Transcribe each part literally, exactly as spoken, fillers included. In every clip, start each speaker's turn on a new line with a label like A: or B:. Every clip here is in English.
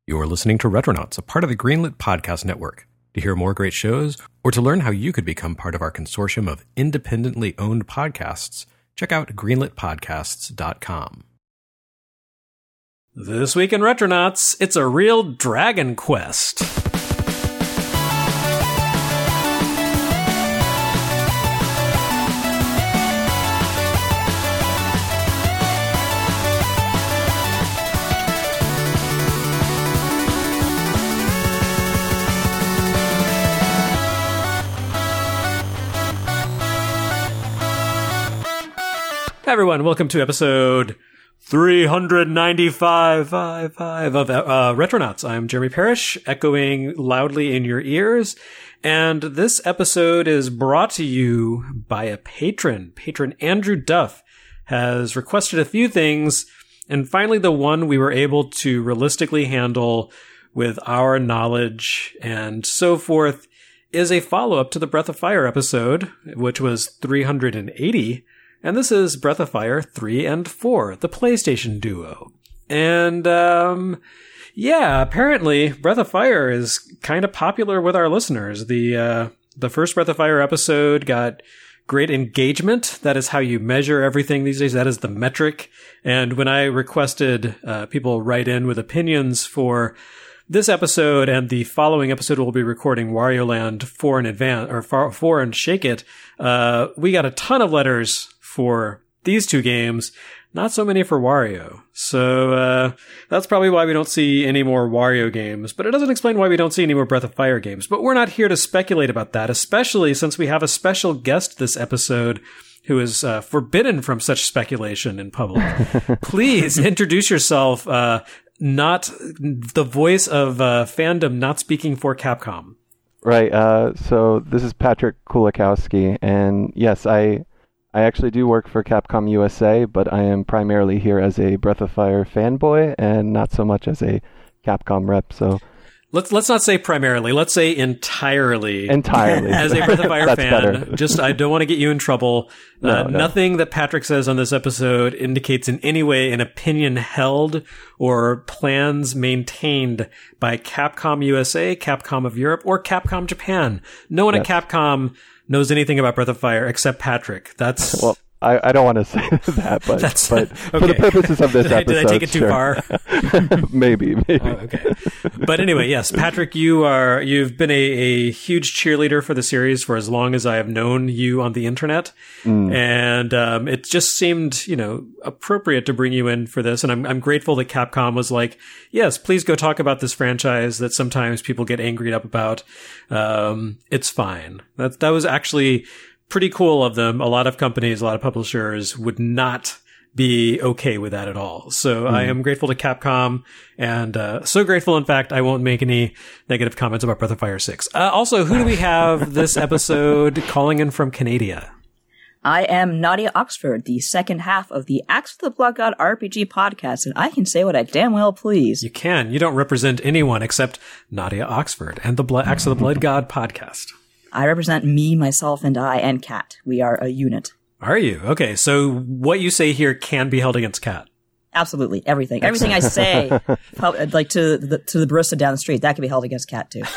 A: You're listening to Retronauts, a part of the Greenlit Podcast Network. To hear more great shows, or to learn how you could become part of our consortium of independently owned podcasts, check out greenlit podcasts dot com.
B: This week in Retronauts, it's a real Dragon Quest. Hi everyone, welcome to episode three ninety-five five, five of uh, Retronauts. I'm Jeremy Parrish, echoing loudly in your ears, and this episode is brought to you by a patron. Patron Andrew Duff has requested a few things, and finally the one we were able to realistically handle with our knowledge and so forth is a follow-up to the Breath of Fire episode, which was three eighty. And this is Breath of Fire three and four, the PlayStation duo. And, um, yeah, apparently Breath of Fire is kind of popular with our listeners. The, uh, the first Breath of Fire episode got great engagement. That is how you measure everything these days. That is the metric. And when I requested, uh, people write in with opinions for this episode and the following episode, we'll be recording Wario Land four in advance, or four and Shake It, uh, we got a ton of letters for these two games, not so many for Wario. So uh that's probably why we don't see any more Wario games, but it doesn't explain why we don't see any more Breath of Fire games. But we're not here to speculate about that, especially since we have a special guest this episode who is uh, forbidden from such speculation in public. Please introduce yourself, uh not the voice of uh, fandom not speaking for Capcom.
C: Right, uh so this is Patrick Kulikowski, and yes, I I actually do work for Capcom U S A, but I am primarily here as a Breath of Fire fanboy and not so much as a Capcom rep. So
B: let's let's not say primarily. Let's say entirely.
C: Entirely.
B: As a Breath of Fire fan.
C: Better.
B: Just I don't want to get you in trouble.
C: No,
B: uh,
C: no.
B: Nothing that Patrick says on this episode indicates in any way an opinion held or plans maintained by Capcom U S A, Capcom of Europe, or Capcom Japan. No one
C: yes.
B: at Capcom knows anything about Breath of Fire except Patrick. That's
C: well, I, I don't want to say that, but,
B: That's,
C: but
B: okay.
C: for the purposes of this
B: did I,
C: episode,
B: did I take it too
C: sure.
B: far?
C: maybe, maybe.
B: Oh, okay. But anyway, yes, Patrick, you are, you've been a, a huge cheerleader for the series for as long as I have known you on the internet. Mm. And, um, it just seemed, you know, appropriate to bring you in for this. And I'm, I'm grateful that Capcom was like, yes, please go talk about this franchise that sometimes people get angry up about. Um, it's fine. That, that was actually pretty cool of them. A lot of companies, a lot of publishers would not be okay with that at all. So mm. I am grateful to Capcom, and uh, so grateful, in fact, I won't make any negative comments about Breath of Fire six. Uh, also, who do we have this episode calling in from Canada?
D: I am Nadia Oxford, the second half of the Axe of the Blood God R P G podcast, and I can say what I damn well please.
B: You can. You don't represent anyone except Nadia Oxford and the Blo- Axe of the Blood God podcast.
D: I represent me, myself, and I, and Kat. We are a unit.
B: Are you? Okay, so what you say here can be held against Kat.
D: Absolutely, everything. Everything I say, like to the to the barista down the street, that can be held against Kat too.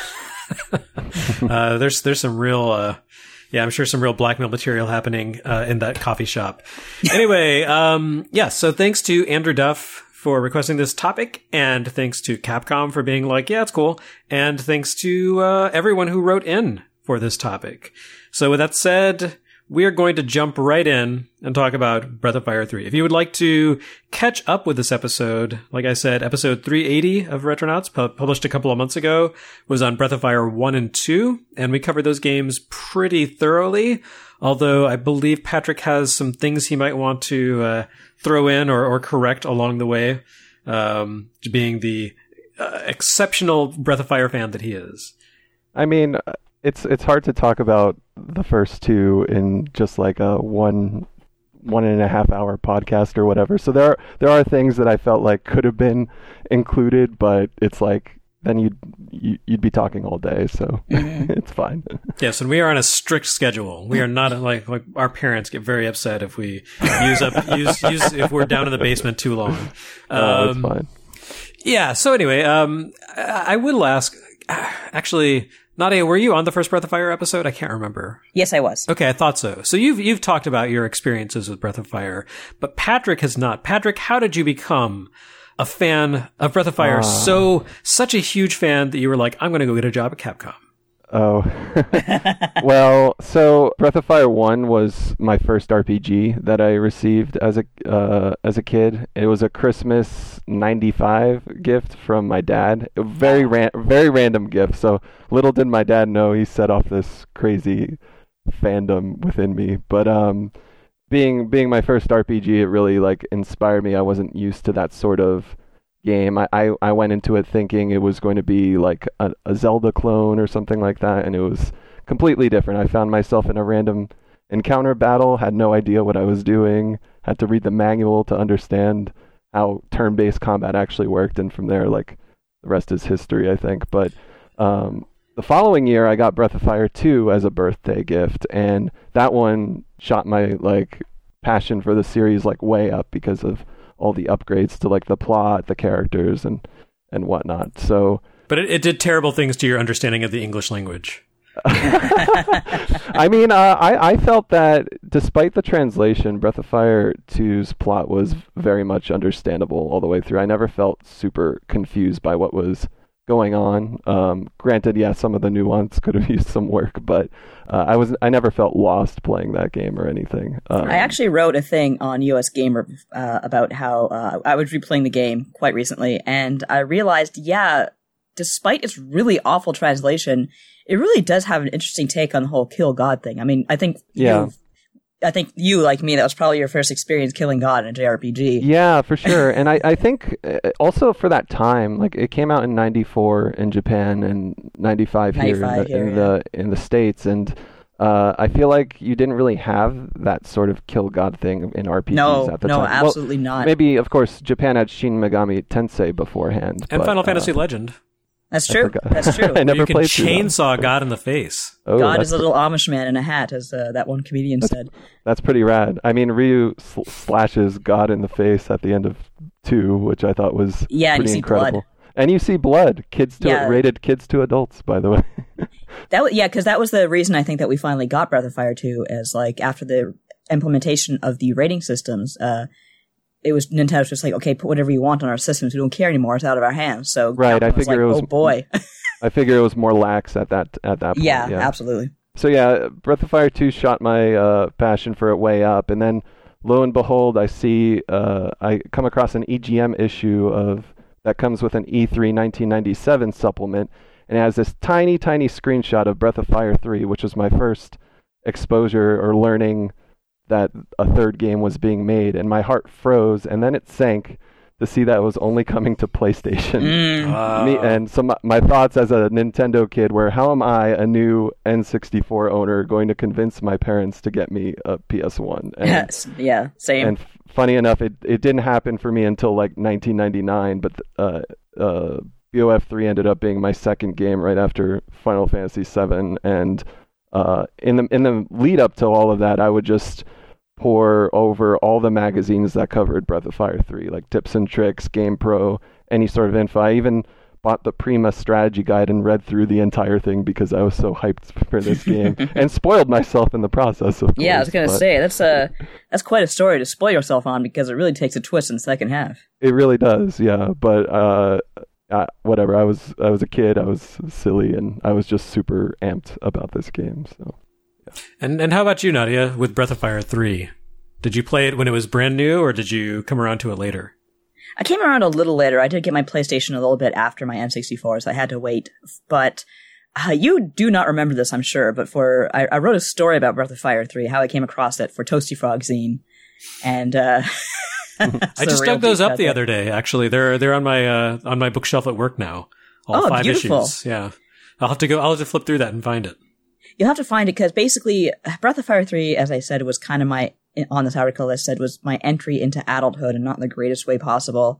B: uh, there's there's some real, uh, yeah, I'm sure some real blackmail material happening uh, in that coffee shop. Anyway, um, yeah. So thanks to Andrew Duff for requesting this topic, and thanks to Capcom for being like, yeah, it's cool, and thanks to uh, everyone who wrote in for this topic. So with that said, we are going to jump right in and talk about Breath of Fire three. If you would like to catch up with this episode, like I said, episode three eighty of Retronauts, pu- published a couple of months ago, was on Breath of Fire one and two, and we covered those games pretty thoroughly, although I believe Patrick has some things he might want to uh, throw in or, or correct along the way, um, being the uh, exceptional Breath of Fire fan that he is.
C: I mean, it's it's hard to talk about the first two in just like a one one and a half hour podcast or whatever. So there are, there are things that I felt like could have been included, but it's like then you'd you, you'd be talking all day, so it's fine.
B: Yes, and we are on a strict schedule. We are not like like our parents get very upset if we use up use use if we're down in the basement too long. Um,
C: oh, it's fine.
B: Yeah. So anyway, um, I will ask, actually, Nadia, were you on the first Breath of Fire episode? I can't remember.
D: Yes, I was.
B: Okay, I thought so. So you've you've talked about your experiences with Breath of Fire, but Patrick has not. Patrick, how did you become a fan of Breath of Fire? Uh, so such a huge fan that you were like, I'm going to go get a job at Capcom.
C: Oh, well, so Breath of Fire one was my first R P G that I received as a uh, as a kid. It was a Christmas ninety-five gift from my dad. A very ran- very random gift. So little did my dad know he set off this crazy fandom within me. But um, being being my first R P G, it really like inspired me. I wasn't used to that sort of game. I, I, I went into it thinking it was going to be like a, a Zelda clone or something like that, and it was completely different. I found myself in a random encounter battle, had no idea what I was doing, had to read the manual to understand how turn-based combat actually worked, and from there, like, the rest is history, I think. But um, the following year, I got Breath of Fire two as a birthday gift, and that one shot my, like, passion for the series, like, way up because of all the upgrades to like the plot, the characters, and and whatnot. So,
B: but it, it did terrible things to your understanding of the English language.
C: I mean, uh, I I felt that despite the translation, Breath of Fire two's plot was very much understandable all the way through. I never felt super confused by what was going on. Um, granted, yeah, some of the nuance could have used some work, but uh, I was I never felt lost playing that game or anything. Um,
D: I actually wrote a thing on U S Gamer uh, about how uh, I was replaying the game quite recently, and I realized, yeah, despite its really awful translation, it really does have an interesting take on the whole kill God thing. I mean, I think
C: yeah.
D: I think you, like me, that was probably your first experience killing God in a J R P G.
C: Yeah, for sure. And I, I think also for that time, like it came out in ninety-four in Japan and ninety-five here, in the,
D: here,
C: in,
D: yeah.
C: the in the States. And uh, I feel like you didn't really have that sort of kill God thing in R P Gs
D: no,
C: at the
D: no,
C: time.
D: No, absolutely
C: well,
D: not.
C: Maybe, of course, Japan had Shin Megami Tensei beforehand.
B: And
C: but,
B: Final Fantasy
C: uh,
B: Legend.
D: That's true. That's true.
C: I never
B: you can
C: played through
B: chainsaw God in the face.
C: Oh,
D: God is a little Amish man in a hat, as uh, that one comedian
C: that's,
D: said.
C: That's pretty rad. I mean, Ryu sl- slashes God in the face at the end of two, which I thought was
D: yeah,
C: pretty
D: and you see
C: incredible.
D: blood.
C: And you see blood. Kids to
D: yeah.
C: rated kids to adults, by the way.
D: that w- yeah, because that was the reason I think that we finally got Breath of Fire two, as like after the implementation of the rating systems. Uh, It was Nintendo's just like, okay, put whatever you want on our systems. We don't care anymore. It's out of our hands. So
C: right,
D: Capcom
C: I figure
D: was like,
C: it was.
D: Oh boy.
C: I figure it was more lax at that at that point.
D: Yeah,
C: yeah,
D: absolutely.
C: So yeah, Breath of Fire two shot my uh, passion for it way up, and then lo and behold, I see uh, I come across an E G M issue of that comes with an E three nineteen ninety-seven supplement, and it has this tiny, tiny screenshot of Breath of Fire three, which was my first exposure or learning that a third game was being made, and my heart froze, and then it sank to see that it was only coming to PlayStation.
D: Mm.
B: Uh,
C: Me, and so my, my thoughts as a Nintendo kid were, how am I, a new N sixty-four owner, going to convince my parents to get me a P S one? And,
D: Yes, yeah, same.
C: and f- funny enough, it, it didn't happen for me until like nineteen ninety-nine, but uh, uh, B O F three ended up being my second game right after Final Fantasy seven, and uh, in the in the lead up to all of that, I would just pour over all the magazines that covered Breath of Fire three, like Tips and Tricks, GamePro, any sort of info. I even bought the Prima strategy guide and read through the entire thing because I was so hyped for this game, and spoiled myself in the process, of course.
D: Yeah, I was gonna
C: but
D: say that's a that's quite a story to spoil yourself on, because it really takes a twist in the second half.
C: It really does, yeah. But uh, uh, whatever. I was I was a kid. I was silly, and I was just super amped about this game. So.
B: And and how about you, Nadia, with Breath of Fire three? Did you play it when it was brand new, or did you come around to it later?
D: I came around a little later. I did get my PlayStation a little bit after my N sixty-four, so I had to wait. But uh, you do not remember this, I'm sure. But for I, I wrote a story about Breath of Fire three, how I came across it for Toasty Frog Zine, and uh,
B: I just dug those up the other day. Actually, they're they're on my uh, on my bookshelf at work now. All
D: oh,
B: five
D: beautiful.
B: issues. Yeah, I'll have to go. I'll have to flip through that and find it.
D: You'll have to find it, because basically Breath of Fire three, as I said, was kind of my, on this article I said, was my entry into adulthood, and not in the greatest way possible.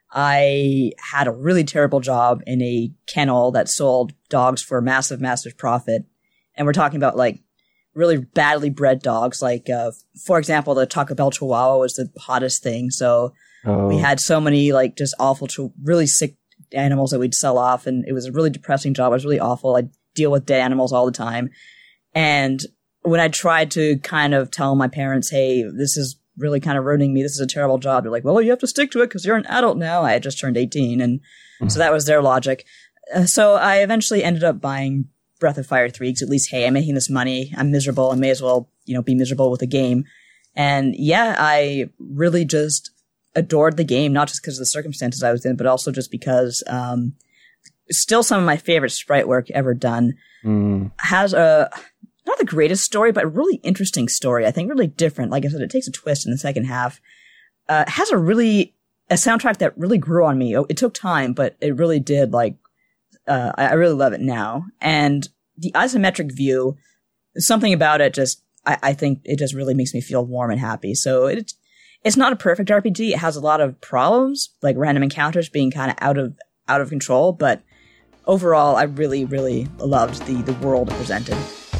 D: I had a really terrible job in a kennel that sold dogs for massive, massive profit. And we're talking about like really badly bred dogs. Like, uh, for example, the Taco Bell Chihuahua was the hottest thing. So
C: Oh.
D: We had so many like just awful, really sick animals that we'd sell off, and it was a really depressing job. It was really awful. I'd deal with dead animals all the time. And when I tried to kind of tell my parents, hey, this is really kind of ruining me, this is a terrible job, they're like, well, you have to stick to it because you're an adult now. I had just turned eighteen, and mm-hmm. so that was their logic. Uh, so I eventually ended up buying Breath of Fire three, because at least, hey, I'm making this money, I'm miserable, I may as well, you know, be miserable with a game. And yeah, I really just adored the game, not just because of the circumstances I was in, but also just because um, still some of my favorite sprite work ever done.
C: Mm.
D: Has a, not the greatest story, but a really interesting story. I think really different. Like I said, it takes a twist in the second half. Uh, has a really, a soundtrack that really grew on me. It took time, but it really did. Like, uh, I, I really love it now. And the isometric view, something about it just, I, I think it just really makes me feel warm and happy. So it, it's not a perfect R P G. It has a lot of problems, like random encounters being kind of out of, out of control. But overall, I really, really loved the, the world it presented.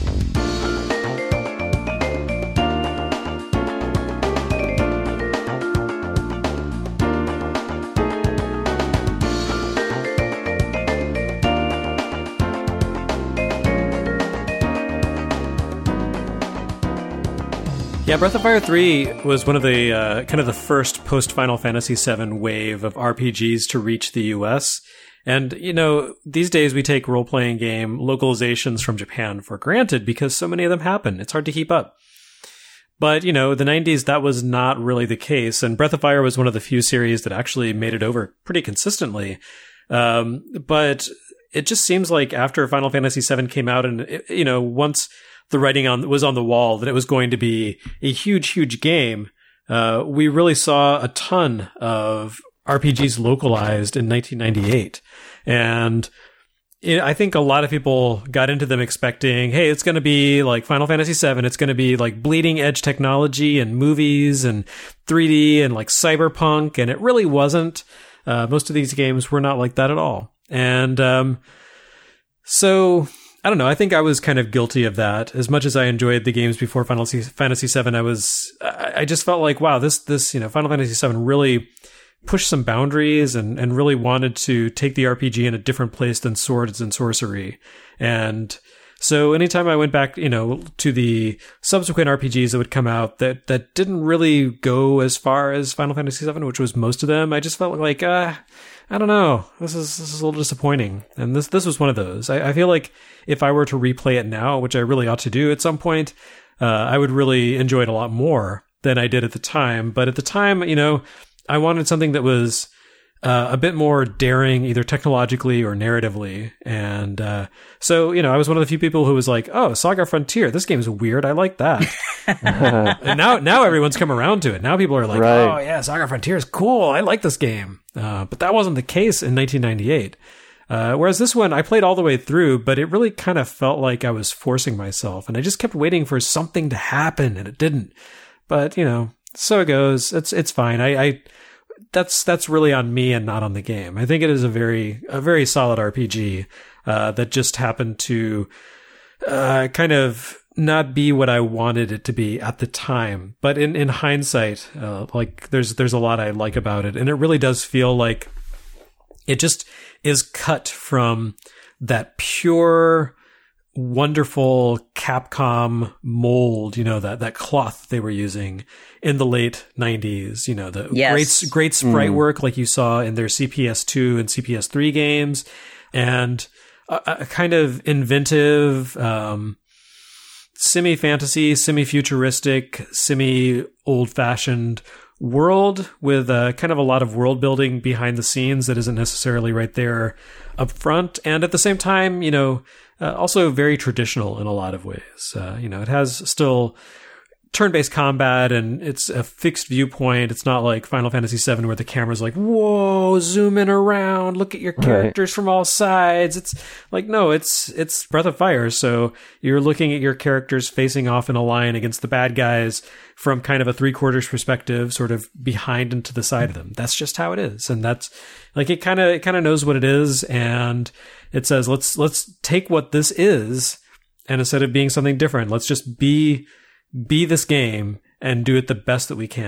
B: Yeah, Breath of Fire three was one of the uh, kind of the first post-Final Fantasy seven wave of R P Gs to reach the U S. And, you know, these days we take role-playing game localizations from Japan for granted because so many of them happen. It's hard to keep up. But, you know, the nineties, that was not really the case. And Breath of Fire was one of the few series that actually made it over pretty consistently. Um, but it just seems like after Final Fantasy seven came out and, it, you know, once the writing on was on the wall that it was going to be a huge, huge game, uh, we really saw a ton of R P Gs localized in nineteen ninety-eight. And it, I think a lot of people got into them expecting, hey, it's going to be like Final Fantasy seven. It's going to be like bleeding edge technology and movies and three D and like cyberpunk. And it really wasn't. Uh, most of these games were not like that at all. And um, so I don't know. I think I was kind of guilty of that. As much as I enjoyed the games before Final Fantasy seven, I was, I just felt like, wow, this, this, you know, Final Fantasy seven really pushed some boundaries and, and really wanted to take the R P G in a different place than swords and sorcery. And so anytime I went back, you know, to the subsequent R P Gs that would come out that, that didn't really go as far as Final Fantasy seven, which was most of them, I just felt like, uh, I don't know. This is, this is a little disappointing. And this, this was one of those. I, I feel like if I were to replay it now, which I really ought to do at some point, uh, I would really enjoy it a lot more than I did at the time. But at the time, you know, I wanted something that was uh, a bit more daring, either technologically or narratively. And uh, so, you know, I was one of the few people who was like, oh, Saga Frontier, this game's weird. I like that. And now now everyone's come around to it. Now people are like, right. oh, yeah, Saga Frontier is cool. I like this game. Uh, but that wasn't the case in nineteen ninety-eight. Uh, whereas this one, I played all the way through, but it really kind of felt like I was forcing myself. And I just kept waiting for something to happen, and it didn't. But, you know, so it goes. It's it's fine. I, I that's that's really on me and not on the game. I think it is a very a very solid R P G uh, that just happened to uh, kind of not be what I wanted it to be at the time. But in in hindsight, uh, like there's there's a lot I like about it, and it really does feel like it just is cut from that pure, wonderful Capcom mold, you know, that, that cloth they were using in the late nineties, you know, the
D: yes.
B: great, great sprite
C: mm.
B: work like you saw in their C P S two and C P S three games, and a, a kind of inventive, um, semi-fantasy, semi-futuristic, semi-old-fashioned world with uh, kind of a lot of world building behind the scenes that isn't necessarily right there up front. And at the same time, you know, uh, also very traditional in a lot of ways. Uh, you know, it has still turn-based combat and it's a fixed viewpoint. It's not like Final Fantasy seven where the camera's like, whoa, zoom in around, look at your characters right. from all sides. It's like, no, it's it's Breath of Fire. So you're looking at your characters facing off in a line against the bad guys from kind of a three-quarters perspective, sort of behind and to the side of them. That's just how it is. And that's like, it kind of it kind of knows what it is. And it says, let's let's take what this is, and instead of being something different, let's just be be this game and do it the best that we can.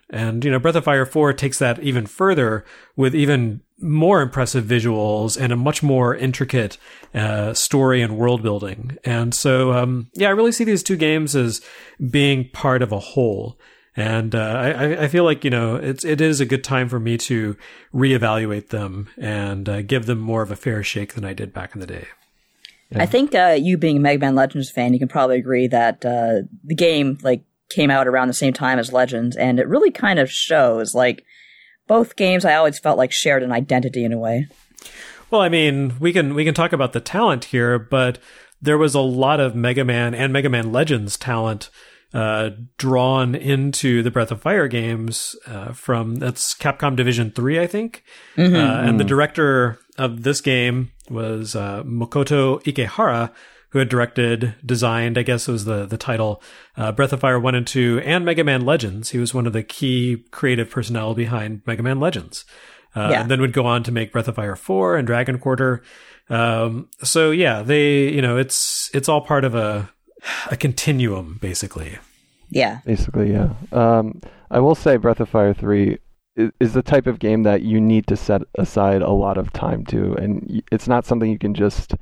B: And, you know, Breath of Fire four takes that even further with even more impressive visuals and a much more intricate uh, story and world building. And so, um, yeah, I really see these two games as being part of a whole. And uh, I, I feel like, you know, it's, it is a good time for me to reevaluate them and uh, give them more of a fair shake than I did back in the day.
D: Yeah. I think uh, you being a Mega Man Legends fan, you can probably agree that uh, the game like came out around the same time as Legends, and it really kind of shows. Like, both games, I always felt like shared an identity in a way.
B: Well, I mean, we can we can talk about the talent here, but there was a lot of Mega Man and Mega Man Legends talent uh, drawn into the Breath of Fire games uh, from, that's Capcom Division three, I think. Mm-hmm. Uh, and the director of this game was uh, Makoto Ikehara, who had directed, designed, I guess was the, the title, uh, Breath of Fire one and two, and Mega Man Legends. He was one of the key creative personnel behind Mega Man Legends. Uh, yeah. And then would go on to make Breath of Fire four and Dragon Quarter. Um, so yeah, they, you know, it's, it's all part of a, a continuum, basically.
D: Yeah.
C: Basically, yeah. Um, I will say Breath of Fire three is, is the type of game that you need to set aside a lot of time to, and it's not something you can just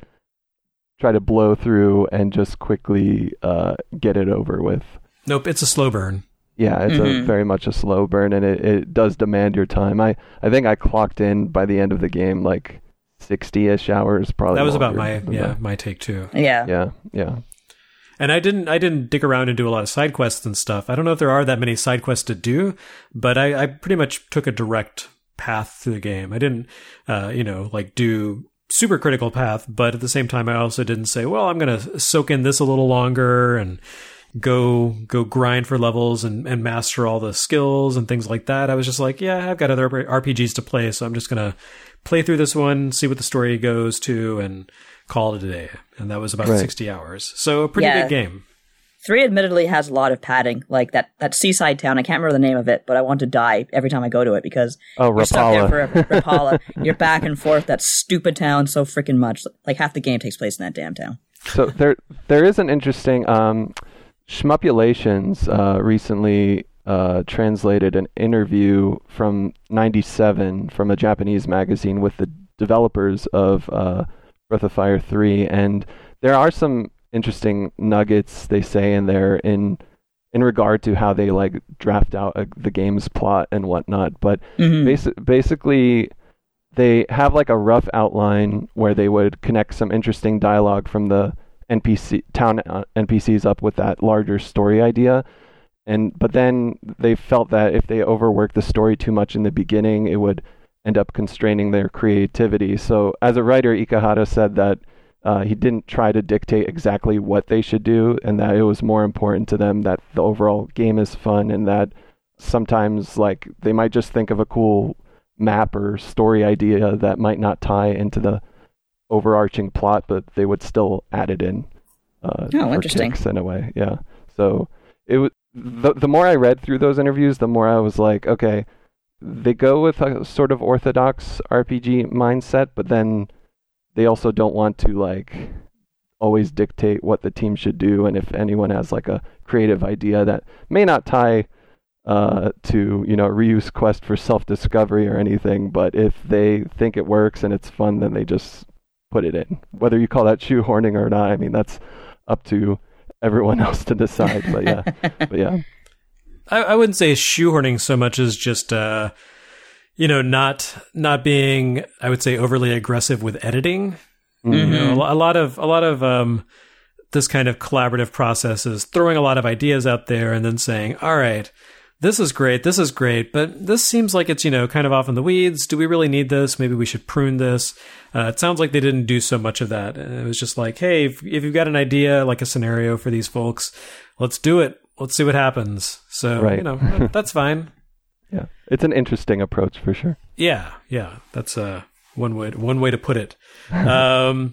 C: try to blow through and just quickly uh, get it over with.
B: Nope, it's a slow burn.
C: Yeah, it's mm-hmm. a very much a slow burn, and it, it does demand your time. I, I think I clocked in by the end of the game like sixty-ish hours, probably.
B: That was about my yeah
C: that.
B: my take too.
D: Yeah,
C: yeah, yeah.
B: And I didn't I didn't dig around and do a lot of side quests and stuff. I don't know if there are that many side quests to do, but I, I pretty much took a direct path through the game. I didn't, uh, you know, like do super critical path, but at the same time, I also didn't say, well, I'm going to soak in this a little longer and go go grind for levels and, and master all the skills and things like that. I was just like, yeah, I've got other R P Gs to play, so I'm just going to play through this one, see what the story goes to, and call it a day. And that was about right. sixty hours. So a pretty yeah. good game.
D: Three admittedly has a lot of padding, like that, that seaside town. I can't remember the name of it, but I want to die every time I go to it because
C: oh,
D: you're stuck there forever. Rapala. You're back and forth that stupid town so freaking much. Like half the game takes place in that damn town.
C: So there there is an interesting um, Shmupulations uh, recently uh, translated an interview from ninety-seven from a Japanese magazine with the developers of uh, Breath of Fire three, and there are some interesting nuggets they say in there in in regard to how they like draft out a, the game's plot and whatnot. But mm-hmm. basi- basically, they have like a rough outline where they would connect some interesting dialogue from the N P C town uh, N P Cs up with that larger story idea. And but then they felt that if they overworked the story too much in the beginning, it would end up constraining their creativity. So as a writer, Ikehara said that Uh, he didn't try to dictate exactly what they should do, and that it was more important to them that the overall game is fun, and that sometimes like they might just think of a cool map or story idea that might not tie into the overarching plot, but they would still add it in uh,
D: oh,
C: for
D: interesting.
C: kicks in a way. Yeah. So it was the the more I read through those interviews, the more I was like, okay, they go with a sort of orthodox R P G mindset, but then they also don't want to like always dictate what the team should do, and if anyone has like a creative idea that may not tie uh, to, you know, Ryu's quest for self-discovery or anything, but if they think it works and it's fun, then they just put it in. Whether you call that shoehorning or not, I mean, that's up to everyone else to decide. But yeah, but yeah,
B: I, I wouldn't say shoehorning so much as just. Uh... You know, not not being, I would say, overly aggressive with editing. Mm-hmm. You know, a, a lot of a lot of um, this kind of collaborative process is throwing a lot of ideas out there and then saying, "All right, this is great, this is great, but this seems like it's, you know, kind of off in the weeds. Do we really need this? Maybe we should prune this." Uh, it sounds like they didn't do so much of that. And it was just like, "Hey, if, if you've got an idea, like a scenario for these folks, let's do it. Let's see what happens." So, right. you know, that, that's fine.
C: Yeah, it's an interesting approach for sure.
B: Yeah, yeah, that's uh, one way to, one way to put it. um,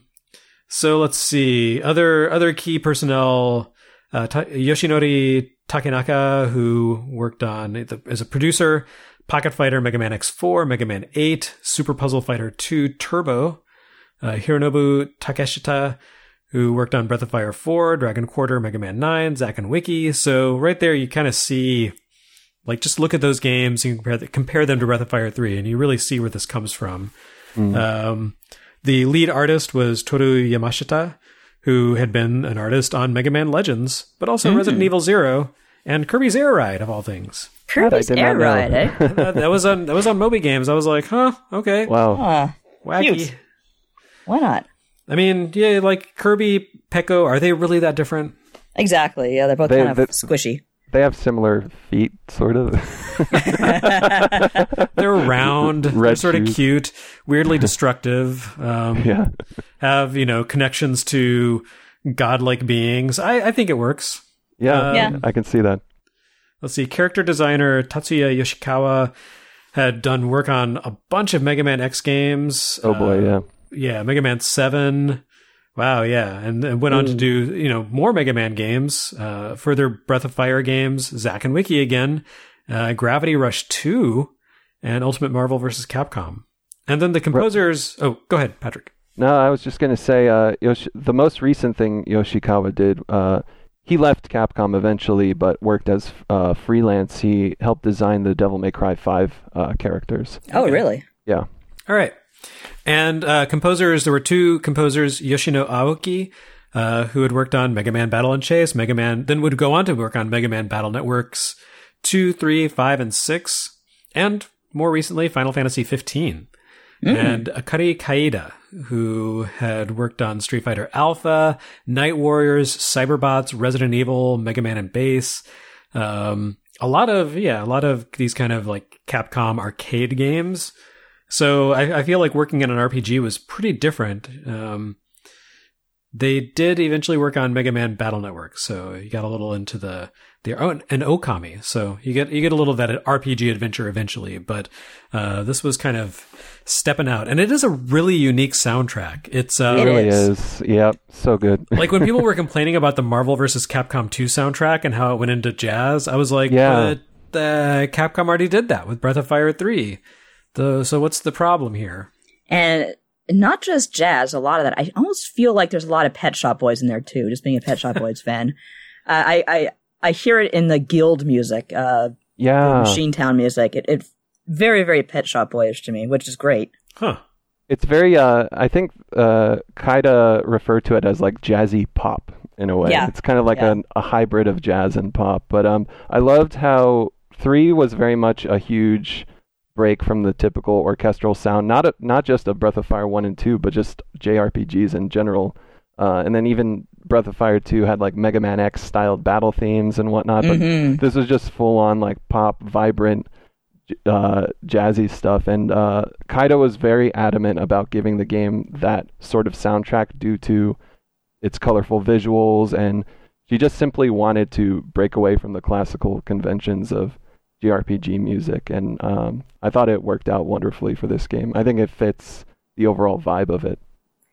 B: so let's see other other key personnel. Uh, Ta- Yoshinori Takenaka, who worked on the, as a producer, Pocket Fighter, Mega Man X four, Mega Man eight, Super Puzzle Fighter two Turbo. Uh, Hironobu Takeshita, who worked on Breath of Fire four, Dragon Quarter, Mega Man nine, Zack and Wiki. So right there, you kind of see Like, just look at those games and compare, compare them to Breath of Fire three, and you really see where this comes from. Mm. Um, the lead artist was Toru Yamashita, who had been an artist on Mega Man Legends, but also mm. Resident Evil Zero and Kirby's Air Ride, of all things.
D: Kirby's Air Ride, eh?
B: that, that was on that was on Moby Games. I was like, huh, okay.
C: Wow.
D: Uh,
B: Wacky.
D: Cute. Why not?
B: I mean, yeah, like Kirby, Pecco, are they really that different?
D: Exactly. Yeah, they're both
C: they,
D: kind of
C: they,
D: squishy.
C: They have similar feet, sort of.
B: They're round.
C: Red
B: they're sort
C: shoes.
B: of cute, weirdly destructive. Um,
C: yeah.
B: Have, you know, connections to godlike beings. I, I think it works.
C: Yeah,
B: um,
D: yeah,
C: I can see that.
B: Let's see. Character designer Tatsuya Yoshikawa had done work on a bunch of Mega Man X games.
C: Oh boy,
B: uh,
C: yeah.
B: Yeah, Mega Man seven. Wow, yeah. And, and went on
D: Ooh.
B: to do, you know, more Mega Man games, uh, further Breath of Fire games, Zack and Wiki again, uh, Gravity Rush two, and Ultimate Marvel versus Capcom. And then the composers... Oh, go ahead, Patrick.
C: No, I was just going to say, uh, Yoshi- the most recent thing Yoshikawa did, uh, he left Capcom eventually, but worked as uh, freelance. He helped design the Devil May Cry five uh, characters.
D: Oh,
B: Okay.
D: really?
C: Yeah.
B: All right. And uh, composers, there were two composers, Yoshino Aoki, uh, who had worked on Mega Man Battle and Chase, Mega Man, then would go on to work on Mega Man Battle Networks two, three, five, and six, and more recently, Final Fantasy fifteen. Mm. And Akari Kaida, who had worked on Street Fighter Alpha, Night Warriors, Cyberbots, Resident Evil, Mega Man and Bass. Um, a lot of, yeah, a lot of these kind of like Capcom arcade games. So I, I feel like working in an R P G was pretty different. Um, they did eventually work on Mega Man Battle Network, so you got a little into the the oh, and Okami. So you get you get a little of that R P G adventure eventually, but uh, this was kind of stepping out, and it is a really unique soundtrack. It's uh,
C: It
D: It
C: really
D: is.
C: is. Yep, so good.
B: like when people were complaining about the Marvel versus Capcom two soundtrack and how it went into jazz, I was like,
C: Yeah.
B: but uh, Capcom already did that with Breath of Fire three. The, so what's the problem here?
D: And not just jazz, a lot of that. I almost feel like there's a lot of Pet Shop Boys in there too, just being a Pet Shop Boys fan. Uh, I, I I hear it in the Guild music, uh,
C: Yeah.
D: Machine Town music. It, it very, very Pet Shop Boyish to me, which is great.
B: Huh.
C: It's very, uh, I think uh, Kaida referred to it as like jazzy pop in a way.
D: Yeah.
C: It's kind of like
D: Yeah.
C: a, a hybrid of jazz and pop. But um, I loved how three was very much a huge break from the typical orchestral sound, not a, not just of Breath of Fire one and two, but just J R P Gs in general. Uh, and then even Breath of Fire two had like Mega Man X styled battle themes and whatnot. But
D: Mhm.
C: this was just full on like pop, vibrant, uh, jazzy stuff. And uh, Kaida was very adamant about giving the game that sort of soundtrack due to its colorful visuals. And she just simply wanted to break away from the classical conventions of J R P G music, and um, I thought it worked out wonderfully for this game. I think it fits the overall vibe of it.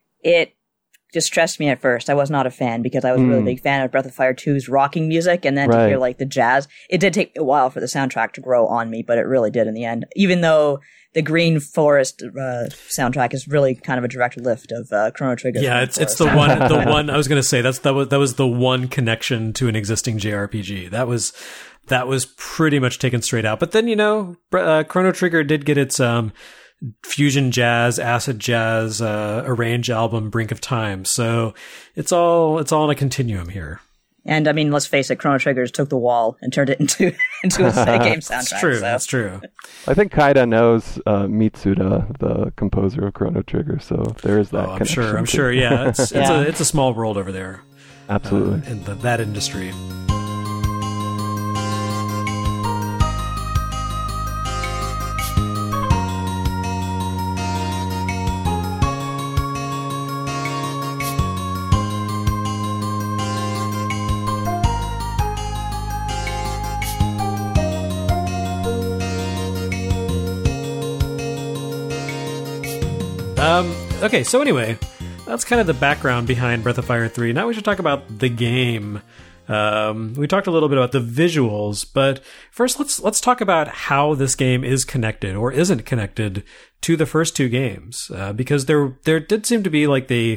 D: It distressed me at first. I was not a fan because I was a really
C: Mm.
D: big fan of Breath of Fire two's rocking music, and then to
C: Right.
D: hear like the jazz. It did take a while for the soundtrack to grow on me, but it really did in the end. Even though the Green Forest uh, soundtrack is really kind of a direct lift of uh, Chrono Trigger's
B: Yeah,
D: Green
B: it's it's
D: Forest.
B: the one the one I was gonna say that's that was that was the one connection to an existing J R P G. That was that was pretty much taken straight out. But then you know, uh, Chrono Trigger did get its um, fusion jazz, acid jazz, uh, arrange album, Brink of Time. So it's all it's all in a continuum here.
D: And I mean, let's face it, Chrono Triggers took the wall and turned it into into a game soundtrack.
B: That's true.
D: so.
B: That's true.
C: I think Kaida knows uh, Mitsuda, the composer of Chrono Trigger, so there is that
B: Oh, I'm
C: connection.
B: sure. I'm
C: too.
B: sure. Yeah, it's it's
D: Yeah.
B: a it's a small world over there.
C: Absolutely.
B: Uh, in the, that industry. Um, okay, so anyway, that's kind of the background behind Breath of Fire three. Now we should talk about the game. Um, we talked a little bit about the visuals, but first let's let's talk about how this game is connected or isn't connected to the first two games, uh, because there there did seem to be like the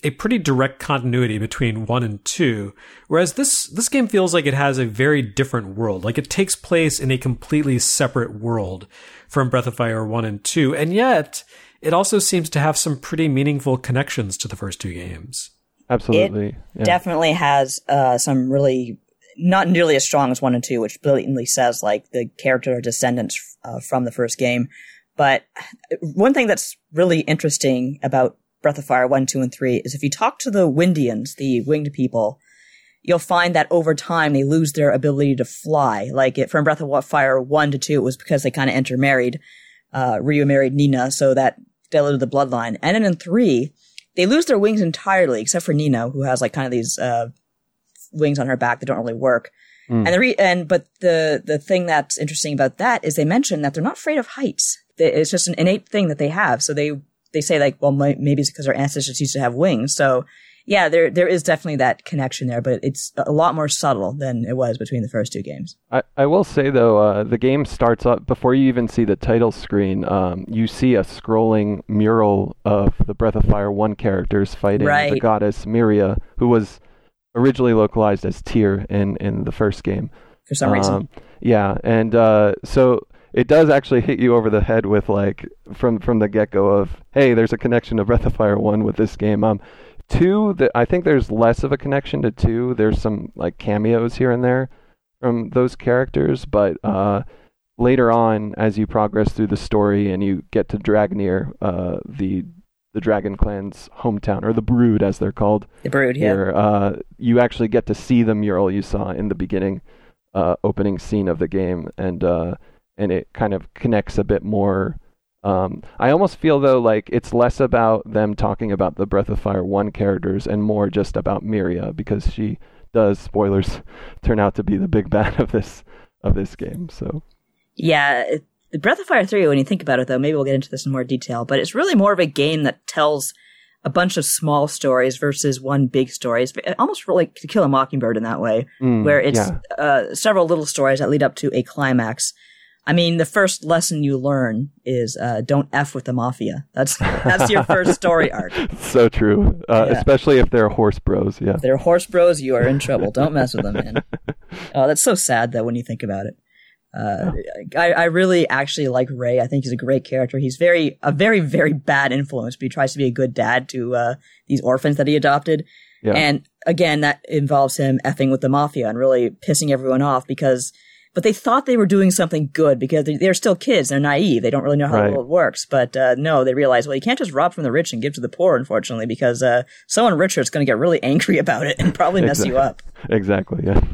B: a pretty direct continuity between one and two, whereas this this game feels like it has a very different world. Like it takes place in a completely separate world from Breath of Fire one and two, and yet it also seems to have some pretty meaningful connections to the first two games.
C: Absolutely.
D: It
C: yeah.
D: definitely has uh, some really, not nearly as strong as one and two, which blatantly says like the character are descendants uh, from the first game. But one thing that's really interesting about Breath of Fire one, two, and three is if you talk to the Windians, the winged people, you'll find that over time they lose their ability to fly. Like it, from Breath of Fire one to two, it was because they kind of intermarried. Uh, Ryu married Nina, so that diluted the bloodline. And then in three, they lose their wings entirely, except for Nina, who has like kind of these uh, wings on her back that don't really work. Mm. And the re- and but the the thing that's interesting about that is they mention that they're not afraid of heights. They, it's just an innate thing that they have. So they they say like, well, my, maybe it's because our ancestors used to have wings. So yeah, there there is definitely that connection there, but it's a lot more subtle than it was between the first two games.
C: I, I will say, though, uh, the game starts up, before you even see the title screen, um, you see a scrolling mural of the Breath of Fire one characters fighting
D: right.
C: the goddess Miria, who was originally localized as Tyr in, in the first game.
D: For some
C: um,
D: reason.
C: Yeah, and uh, so it does actually hit you over the head with, like, from, from the get-go of, hey, there's a connection to Breath of Fire one with this game. Um, Two, the, I think there's less of a connection to two. There's some like cameos here and there from those characters, but uh, later on, as you progress through the story and you get to Dragnir, uh, the the Dragon Clan's hometown, or the Brood as they're called,
D: the Brood, yeah,
C: here, uh, you actually get to see the mural you saw in the beginning, uh, opening scene of the game, and uh, and it kind of connects a bit more. Um, I almost feel, though, like it's less about them talking about the Breath of Fire one characters and more just about Miria, because she does, spoilers, turn out to be the big bad of this of this game. So,
D: yeah, it, the Breath of Fire three, when you think about it, though, maybe we'll get into this in more detail, but it's really more of a game that tells a bunch of small stories versus one big story. It's almost like To Kill a Mockingbird in that way, mm, where it's yeah. uh, several little stories that lead up to a climax. I mean, the first lesson you learn is uh, don't F with the Mafia. That's that's your first story arc.
C: So true, uh, yeah. Especially if they're horse bros. Yeah,
D: if they're horse bros, you are in trouble. Don't mess with them, man. Oh, that's so sad, though, when you think about it. Uh, yeah. I, I really actually like Ray. I think he's a great character. He's very a very very bad influence, but he tries to be a good dad to uh, these orphans that he adopted. Yeah. And again, that involves him effing with the Mafia and really pissing everyone off because. But they thought they were doing something good because they're still kids. They're naive. They don't really know how right. the world works. But uh, no, they realize, well, you can't just rob from the rich and give to the poor, unfortunately, because uh, someone richer is going to get really angry about it and probably mess
C: exactly.
D: you up.
C: Exactly, yeah.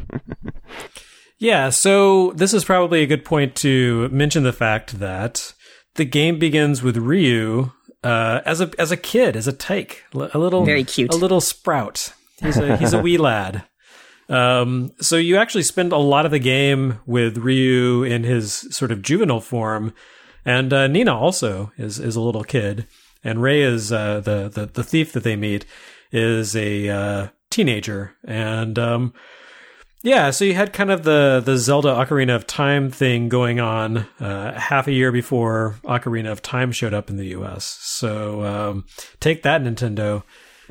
B: Yeah, so this is probably a good point to mention the fact that the game begins with Ryu uh, as a as a kid, as a tyke, a little
D: very cute,
B: a little sprout. He's a he's a wee lad. Um, so you actually spend a lot of the game with Ryu in his sort of juvenile form, and uh, Nina also is is a little kid, and Ray is uh, the, the the thief that they meet is a uh, teenager, and um, yeah, so you had kind of the the Zelda Ocarina of Time thing going on uh, half a year before Ocarina of Time showed up in the U S. So um, take that, Nintendo.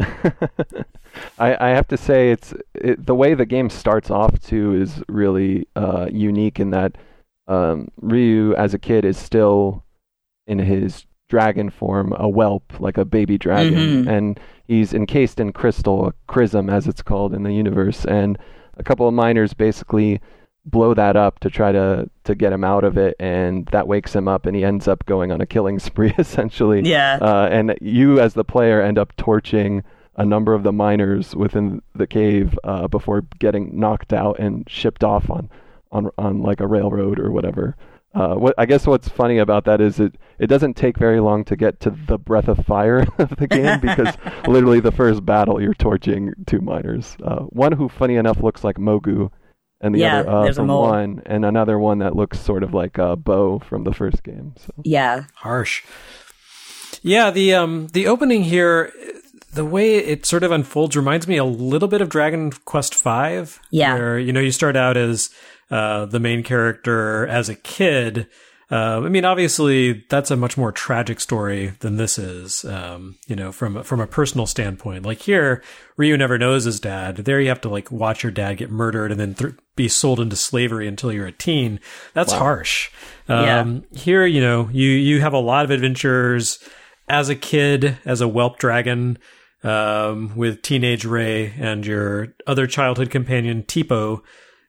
C: I, I have to say, it's it, the way the game starts off, too, is really uh, unique in that um, Ryu, as a kid, is still in his dragon form, a whelp, like a baby dragon. Mm-hmm. And he's encased in crystal, a chrism, as it's called in the universe. And a couple of miners basically blow that up to try to, to get him out of it. And that wakes him up, and he ends up going on a killing spree, essentially.
D: Yeah.
C: Uh, and you, as the player, end up torching a number of the miners within the cave uh, before getting knocked out and shipped off on, on, on like a railroad or whatever. Uh, what I guess what's funny about that is it, it doesn't take very long to get to the Breath of Fire of the game because literally the first battle you're torching two miners. Uh, one who, funny enough, looks like Mogu, and the
D: yeah,
C: other uh, from one, and another one that looks sort of like uh, Bo from the first game. So.
D: Yeah,
B: harsh. Yeah, the um the opening here. The way it sort of unfolds reminds me a little bit of Dragon Quest five.
D: Yeah.
B: Where, you know, you start out as uh, the main character as a kid, Um, I mean, obviously, that's a much more tragic story than this is, um, you know, from, from a personal standpoint. Like here, Ryu never knows his dad. There you have to, like, watch your dad get murdered and then th- be sold into slavery until you're a teen. That's wow. harsh. Um, yeah. Here, you know, you, you have a lot of adventures as a kid, as a whelp dragon, um, with teenage Ray and your other childhood companion, Tipo.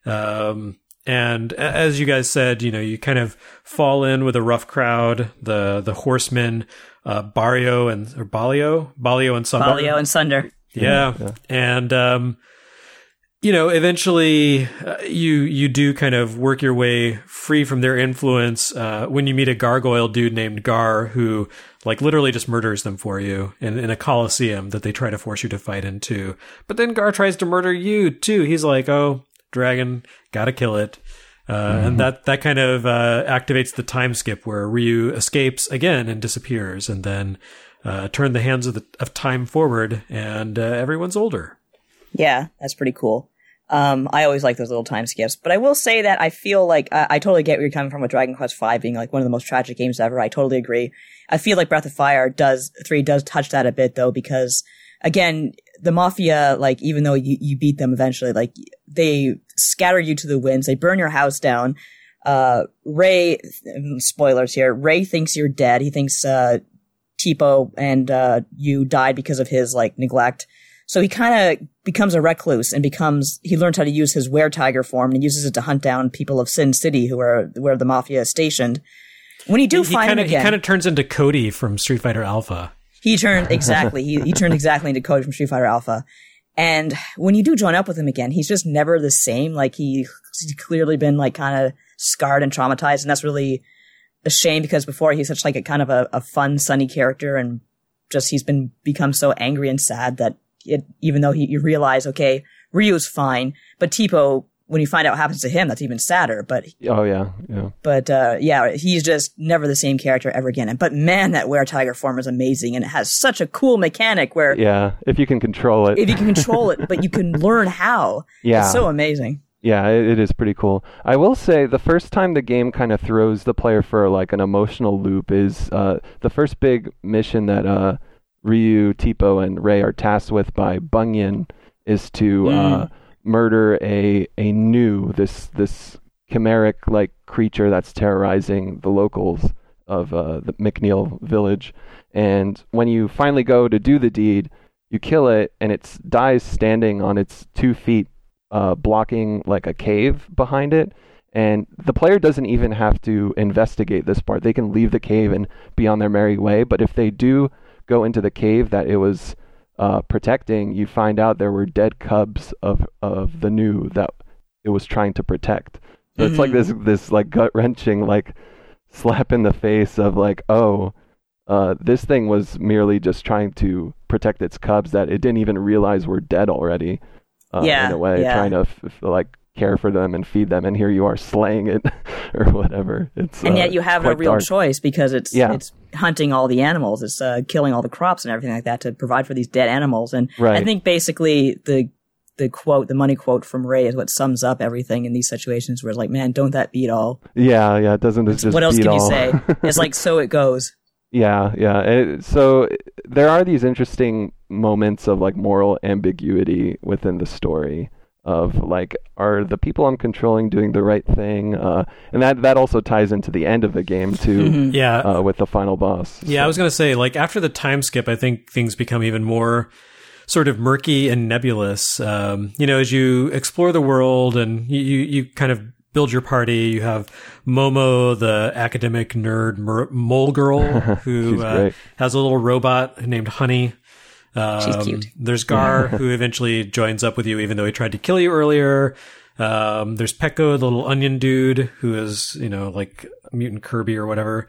B: Um, And as you guys said, you know, you kind of fall in with a rough crowd, the the horsemen, uh, Barrio and or Balio, Balio and Sunder.
D: Balio and Sunder.
B: Yeah, yeah. and um, you know, eventually uh, you you do kind of work your way free from their influence uh, when you meet a gargoyle dude named Gar, who like literally just murders them for you in, in a coliseum that they try to force you to fight into. But then Gar tries to murder you too. He's like, oh. Dragon, gotta kill it. Uh, mm-hmm. And that, that kind of uh, activates the time skip where Ryu escapes again and disappears, and then uh, turn the hands of, the, of time forward, and uh, everyone's older.
D: Yeah, that's pretty cool. Um, I always like those little time skips. But I will say that I feel like I, I totally get where you're coming from with Dragon Quest five being like one of the most tragic games ever. I totally agree. I feel like Breath of Fire does three does touch that a bit, though, because again, the Mafia, like, even though you, you beat them eventually, like, they scatter you to the winds. They burn your house down. Uh, Ray, spoilers here, Ray thinks you're dead. He thinks, uh, Tipo and, uh, you died because of his, like, neglect. So he kind of becomes a recluse and becomes, he learns how to use his were-tiger form and uses it to hunt down people of Sin City who are, where the Mafia is stationed. When you do
B: he,
D: find
B: he kinda,
D: him again.
B: He kind of turns into Cody from Street Fighter Alpha.
D: He turned, exactly. he, he turned exactly into Cody from Street Fighter Alpha. And when you do join up with him again, he's just never the same. Like, he, he's clearly been, like, kind of scarred and traumatized. And that's really a shame because before he's such, like, a kind of a, a fun, sunny character. And just he's been become so angry and sad that it, even though he, you realize, okay, Ryu's fine. But Tipo, when you find out what happens to him, that's even sadder. But
C: oh yeah, yeah.
D: But uh, yeah, he's just never the same character ever again. And but man, that were-tiger form is amazing, and it has such a cool mechanic where
C: yeah, if you can control it,
D: if you can control it, but you can learn how.
C: Yeah,
D: it's so amazing.
C: Yeah, it, it is pretty cool. I will say the first time the game kind of throws the player for like an emotional loop is uh, the first big mission that uh, Ryu, Tipo, and Ray are tasked with by Bunyan is to. Mm. Uh, murder a a new this this chimeric like creature that's terrorizing the locals of uh, the McNeil village. And when you finally go to do the deed, you kill it, and it dies standing on its two feet, uh, blocking like a cave behind it. And the player doesn't even have to investigate this part. They can leave the cave and be on their merry way. But if they do go into the cave that it was Uh, protecting, you find out there were dead cubs of of the new that it was trying to protect. So mm-hmm. It's like this this like gut wrenching like slap in the face of like, oh, uh, this thing was merely just trying to protect its cubs that it didn't even realize were dead already. Uh,
D: yeah,
C: in a way,
D: yeah.
C: trying to f- f- like care for them and feed them, and here you are slaying it or whatever. It's
D: and
C: uh,
D: yet you have no real
C: dark.
D: choice because it's
C: yeah.
D: it's hunting all the animals, it's uh, killing all the crops and everything like that to provide for these dead animals. And
C: right.
D: I think basically the the quote, the money quote from Ray is what sums up everything in these situations where it's like, man, don't that beat all?
C: Yeah, yeah, it doesn't it's just
D: what else
C: beat
D: can you
C: all.
D: say? It's like, so it goes.
C: Yeah, yeah. It, so there are these interesting moments of like moral ambiguity within the story of like, are the people I'm controlling doing the right thing? Uh, and that, that also ties into the end of the game too.
B: Mm-hmm. Yeah.
C: Uh, with the final boss.
B: Yeah,
C: so.
B: I was going to say, like, after the time skip, I think things become even more sort of murky and nebulous. Um, you know, as you explore the world and you, you, you kind of build your party, you have Momo, the academic nerd mer- mole girl, who uh, has a little robot named Honey. Um,
D: She's cute.
B: There's Gar, who eventually joins up with you, even though he tried to kill you earlier. Um, there's Pecco, the little onion dude, who is, you know, like Mutant Kirby or whatever.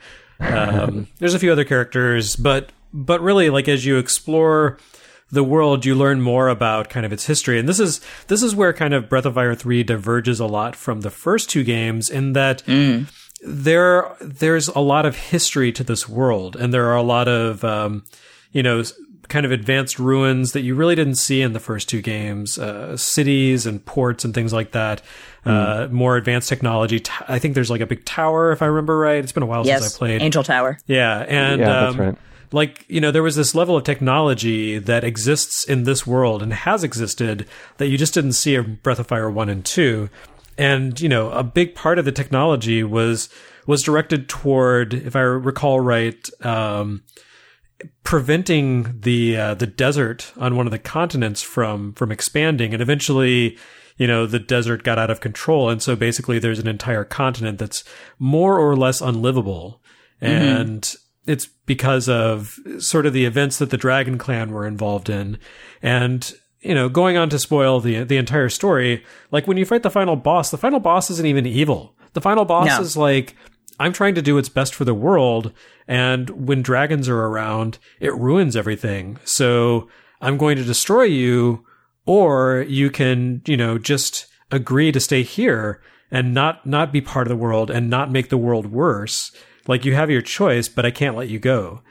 B: Um, there's a few other characters, but but really, like, as you explore the world, you learn more about kind of its history. And this is this is where kind of Breath of Fire three diverges a lot from the first two games, in that
D: mm.
B: there there's a lot of history to this world, and there are a lot of um, you know. kind of advanced ruins that you really didn't see in the first two games, uh, cities and ports and things like that, mm. uh, more advanced technology. T- I think there's like a big tower, if I remember right. It's been a while
D: yes,
B: since I played.
D: Angel Tower.
B: Yeah. And,
C: yeah,
B: um,
C: that's right.
B: like, you know, there was this level of technology that exists in this world and has existed that you just didn't see in Breath of Fire one and two. And, you know, a big part of the technology was was directed toward, if I recall right, um, preventing the uh, the desert on one of the continents from from expanding. And eventually, you know, the desert got out of control. And so basically there's an entire continent that's more or less unlivable. And mm-hmm. it's because of sort of the events that the Dragon Clan were involved in. And, you know, going on to spoil the the entire story, like when you fight the final boss, the final boss isn't even evil. The final boss no. is like, I'm trying to do what's best for the world, and when dragons are around, it ruins everything. So I'm going to destroy you, or you can, you know, just agree to stay here and not not be part of the world and not make the world worse. Like, you have your choice, but I can't let you go.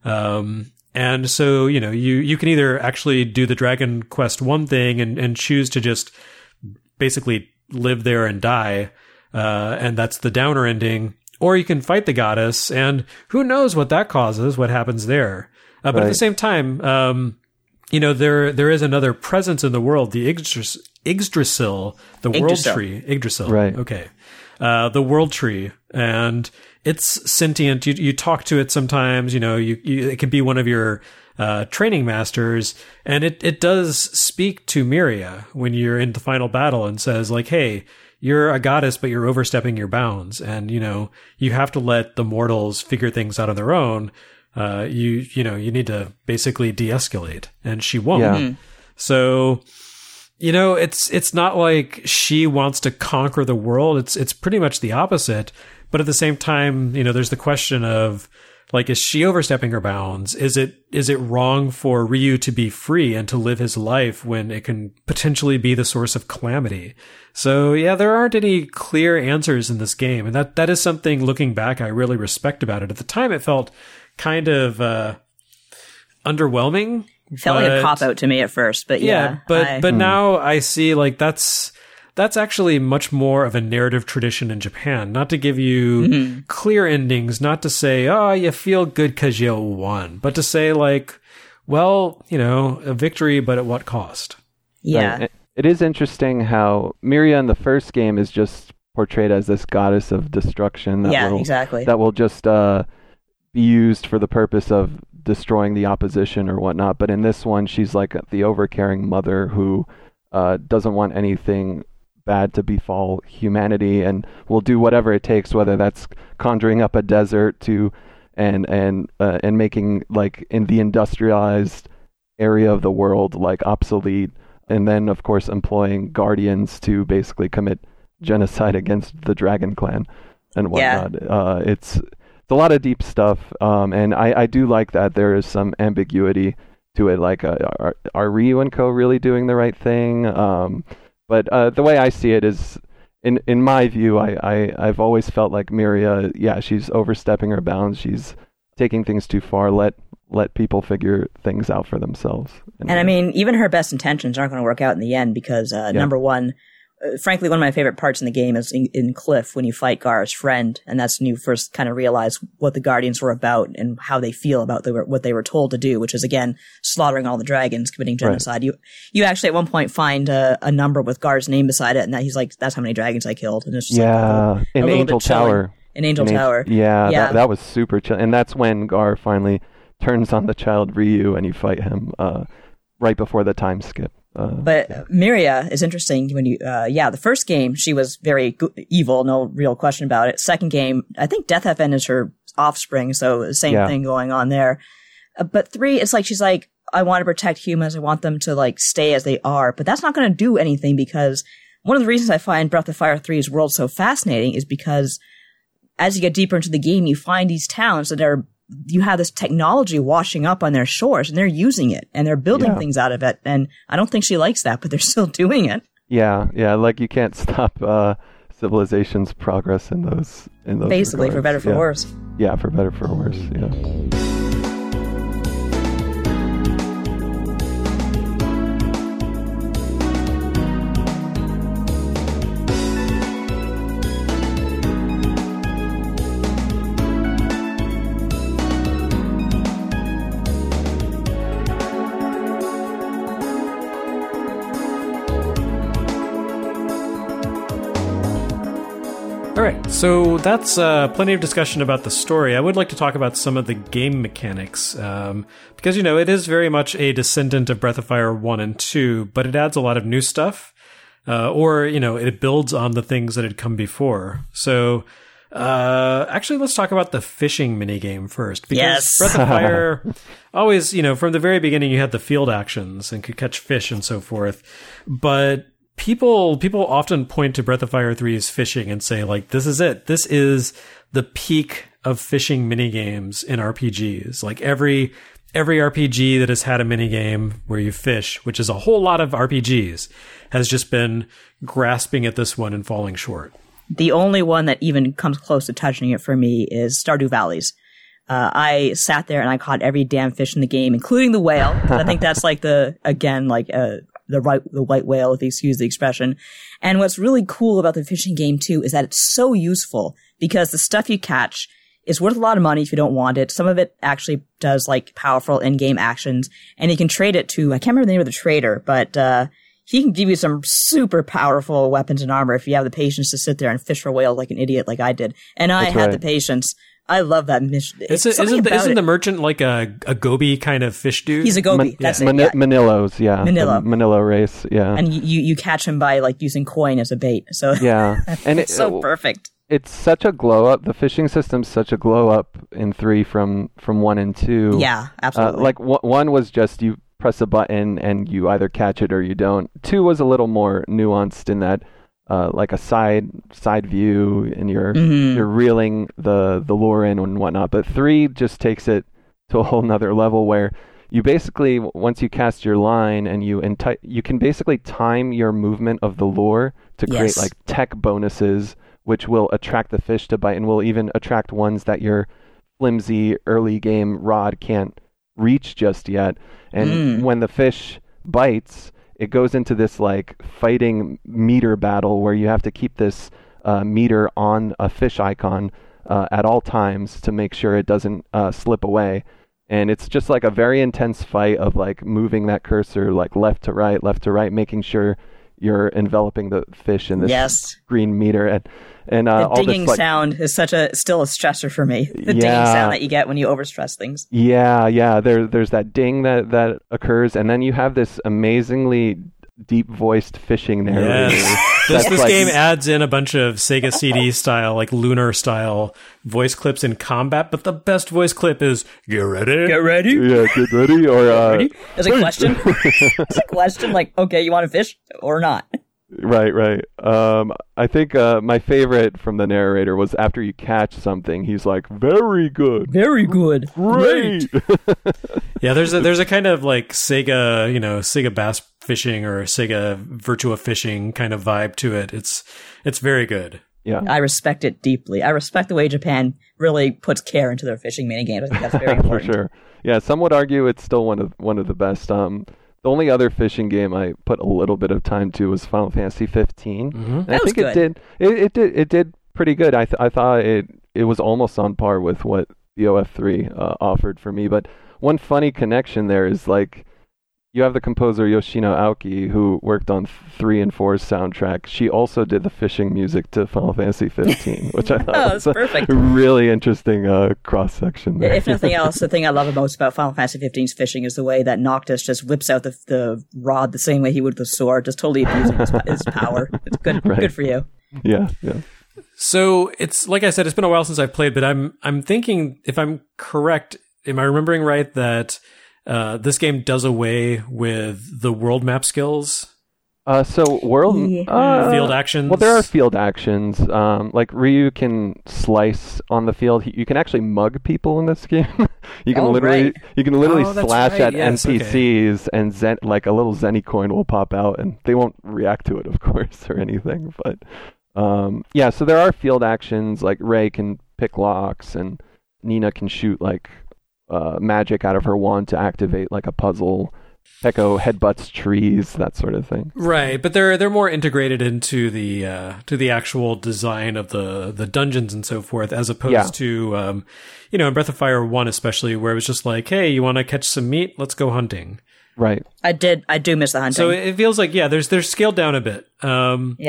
B: Um, and so, you know, you, you can either actually do the Dragon Quest one thing and, and choose to just basically live there and die. Uh, and that's the downer ending. Or you can fight the goddess, and who knows what that causes, what happens there. Uh, but right. at the same time, um, you know, there there is another presence in the world, the Yggdras- Yggdrasil, the
D: Yggdrasil.
B: world tree. Yggdrasil.
C: Right.
B: Okay. Uh, the world tree. And it's sentient. You you talk to it sometimes, you know, you, you it can be one of your uh, training masters, and it, it does speak to Myria when you're in the final battle and says, like, hey, you're a goddess, but you're overstepping your bounds. And, you know, you have to let the mortals figure things out on their own. Uh, you, you know, you need to basically de-escalate, and she won't.
C: Yeah.
D: Mm-hmm.
B: So, you know, it's, it's not like she wants to conquer the world. It's, it's pretty much the opposite. But at the same time, you know, there's the question of, like, is she overstepping her bounds? Is it is it wrong for Ryu to be free and to live his life when it can potentially be the source of calamity? So, yeah, there aren't any clear answers in this game. And that, that is something, looking back, I really respect about it. At the time, it felt kind of uh, underwhelming.
D: It felt
B: but,
D: like a cop-out to me at first, but yeah.
B: Yeah, but,
D: I,
B: but
C: hmm.
B: now I see, like, that's... That's actually much more of a narrative tradition in Japan. Not to give you mm-hmm. clear endings, not to say, oh, you feel good because you won, but to say, like, well, you know, a victory, but at what cost?
D: Yeah.
C: Right. It is interesting how Myria in the first game is just portrayed as this goddess of destruction that
D: yeah,
C: will,
D: exactly.
C: that will just uh, be used for the purpose of destroying the opposition or whatnot. But in this one, she's like the overcaring mother who uh, doesn't want anything bad to befall humanity and will do whatever it takes, whether that's conjuring up a desert to and and uh, and making, like, in the industrialized area of the world, like, obsolete, and then of course employing guardians to basically commit genocide against the Dragon Clan and whatnot. Yeah. Uh, it's it's a lot of deep stuff, um, and I, I do like that there is some ambiguity to it, like, uh, are, are Ryu and Co. really doing the right thing? Um, But uh, the way I see it is, in in my view, I, I, I've always felt like Myria, yeah, she's overstepping her bounds. She's taking things too far. Let let people figure things out for themselves.
D: And, and I mean, even her best intentions aren't going to work out in the end because, uh, yeah. number one, uh, frankly, one of my favorite parts in the game is in, in Cliff when you fight Gar's friend, and that's when you first kind of realize what the Guardians were about and how they feel about the, what they were told to do, which is, again, slaughtering all the dragons, committing genocide. Right. You you actually at one point find a, a number with Gar's name beside it, and that he's like, "That's how many dragons I killed." And it's just
C: yeah,
D: like a,
C: in
D: a
C: Angel Tower.
D: In Angel
C: in
D: Tower,
C: Angel, yeah,
D: yeah.
C: That, that was super chill, and that's when Gar finally turns on the child Ryu, and you fight him uh, right before the time skip. Uh,
D: but
C: yeah.
D: Myria is interesting when you, uh, yeah, the first game, she was very go- evil, no real question about it. Second game, I think Death F N is her offspring, so the same
C: yeah.
D: thing going on there. Uh, but three, it's like she's like, I want to protect humans, I want them to, like, stay as they are, but that's not going to do anything because one of the reasons I find Breath of Fire three's world so fascinating is because as you get deeper into the game, you find these towns that are, you have this technology washing up on their shores, and they're using it, and they're building
C: yeah.
D: things out of it. And I don't think she likes that, but they're still doing it.
C: Yeah, yeah, like you can't stop uh, civilization's progress in those in those
D: basically
C: regards.
D: For better, for
C: yeah.
D: worse.
C: Yeah, for better, for worse. Yeah.
B: right, so that's uh, plenty of discussion about the story. I would like to talk about some of the game mechanics, um, because, you know, it is very much a descendant of Breath of Fire one and two, but it adds a lot of new stuff, uh, or, you know, it builds on the things that had come before. So, uh, actually, let's talk about the fishing minigame first, because
D: Yes.
B: Breath of Fire always, you know, from the very beginning, you had the field actions and could catch fish and so forth, but People people often point to Breath of Fire three's fishing and say, like, this is it. This is the peak of fishing minigames in R P Gs. Like, every every R P G that has had a minigame where you fish, which is a whole lot of R P Gs, has just been grasping at this one and falling short.
D: The only one that even comes close to touching it for me is Stardew Valleys. Uh, I sat there and I caught every damn fish in the game, including the whale. 'Cause I think that's like the, again, like, uh, the right, the white whale, if you excuse the expression. And what's really cool about the fishing game too is that it's so useful because the stuff you catch is worth a lot of money if you don't want it. Some of it actually does like powerful in-game actions, and you can trade it to, I can't remember the name of the trader, but, uh, he can give you some super powerful weapons and armor if you have the patience to sit there and fish for whales like an idiot like I did. And I
C: That's
D: had
C: right.
D: the patience. I love that mission.
B: Is it, isn't the, isn't the merchant like a, a goby kind of fish dude?
D: He's a goby.
C: Man-
D: That's
C: yeah.
D: it.
C: Mani-
D: Yeah.
C: Manillos, yeah.
D: Manila.
C: The Manila race, yeah.
D: And you, you catch him by like using coin as a bait. So
C: yeah. And
D: it's
C: it,
D: so perfect.
C: It's such a glow up. The fishing system's such a glow up in three from, from one and two.
D: Yeah,
C: Uh,
D: absolutely.
C: like w- one was just you press a button and you either catch it or you don't. Two was a little more nuanced in that, uh, like a side side view, and you're
D: Mhm.
C: you're reeling the the lure in and whatnot. But three just takes it to a whole nother level where you basically, once you cast your line and you enti- you can basically time your movement of the lure to create
D: Yes.
C: like tech bonuses, which will attract the fish to bite and will even attract ones that your flimsy early game rod can't reach just yet. And
D: Mm.
C: when the fish bites, it goes into this like fighting meter battle where you have to keep this uh, meter on a fish icon uh, at all times to make sure it doesn't uh, slip away. And it's just like a very intense fight of like moving that cursor like left to right, left to right, making sure you're enveloping the fish in this
D: Yes.
C: green meter. And and uh,
D: The
C: all
D: dinging
C: this like,
D: sound is such a still a stressor for me. The dinging
C: Yeah.
D: sound that you get when you overstress things.
C: Yeah, yeah. There, there's that ding that, that occurs, and then you have this amazingly deep-voiced fishing narrator.
B: Yes. This,
C: that's
B: this
C: like-
B: game adds in a bunch of Sega C D style, like Lunar style voice clips in combat, but the best voice clip is "Get ready."
D: Get ready.
C: Yeah, get ready, or uh,
D: Ready? There's a question. There's a question like, okay, you want to fish or not?
C: right, right. Um, I think uh, my favorite from the narrator was after you catch something, he's like, "Very good,
D: Very good.
C: great."
B: Yeah, there's a there's a kind of like Sega, you know, Sega bass fishing or Sega Virtua fishing kind of vibe to it. It's it's very good.
C: Yeah,
D: I respect it deeply. I respect the way Japan really puts care into their fishing minigames. I think that's very
C: for
D: important.
C: sure. Yeah, some would argue it's still one of one of the best. Um, the only other fishing game I put a little bit of time to was Final Fantasy fifteen.
B: Mm-hmm.
C: And
D: That
C: I
D: was
C: think
D: good.
C: it did. It, it did. It did pretty good. I th- I thought it it was almost on par with what B O F three uh, offered for me. But one funny connection there is like you have the composer Yoshino Aoki who worked on three and four's soundtrack. She also did the fishing music to Final Fantasy fifteen, which I thought
D: Oh,
C: was
D: that's
C: a
D: perfect.
C: really interesting uh, cross section there.
D: If nothing else, the thing I love most about Final Fantasy fifteen's fishing is the way that Noctis just whips out the the rod the same way he would the sword, just totally abusing his, his power. It's good.
C: Right.
D: Good for you.
C: yeah, yeah.
B: So it's like I said, it's been a while since I've played, but I'm I'm thinking if I'm correct, am I remembering right that uh, this game does away with the world map skills,
C: Uh, so world
D: Yeah.
C: uh,
B: field actions?
C: Well, there are field actions. Um, like Ryu can slice on the field. He, you can actually mug people in this game. you can
D: Oh,
C: literally
D: right.
C: you can literally
B: Oh, that's
C: slash
B: right.
C: at
B: Yes,
C: N P Cs and zen, like a little Zenny coin will pop out, and they won't react to it, of course, or anything. But um, yeah, so there are field actions. Like Ray can pick locks, and Nina can shoot like uh, magic out of her wand to activate like a puzzle. Echo headbutts trees, that sort of thing.
B: Right, but they're they're more integrated into the uh, to the actual design of the the dungeons and so forth, as opposed
C: Yeah.
B: to um, you know, in Breath of Fire one especially, where it was just like, hey, you want to catch some meat? Let's go hunting.
C: Right.
D: I did. I do miss the hunting.
B: So it feels like yeah, there's there's scaled down a bit. Um,
D: yeah.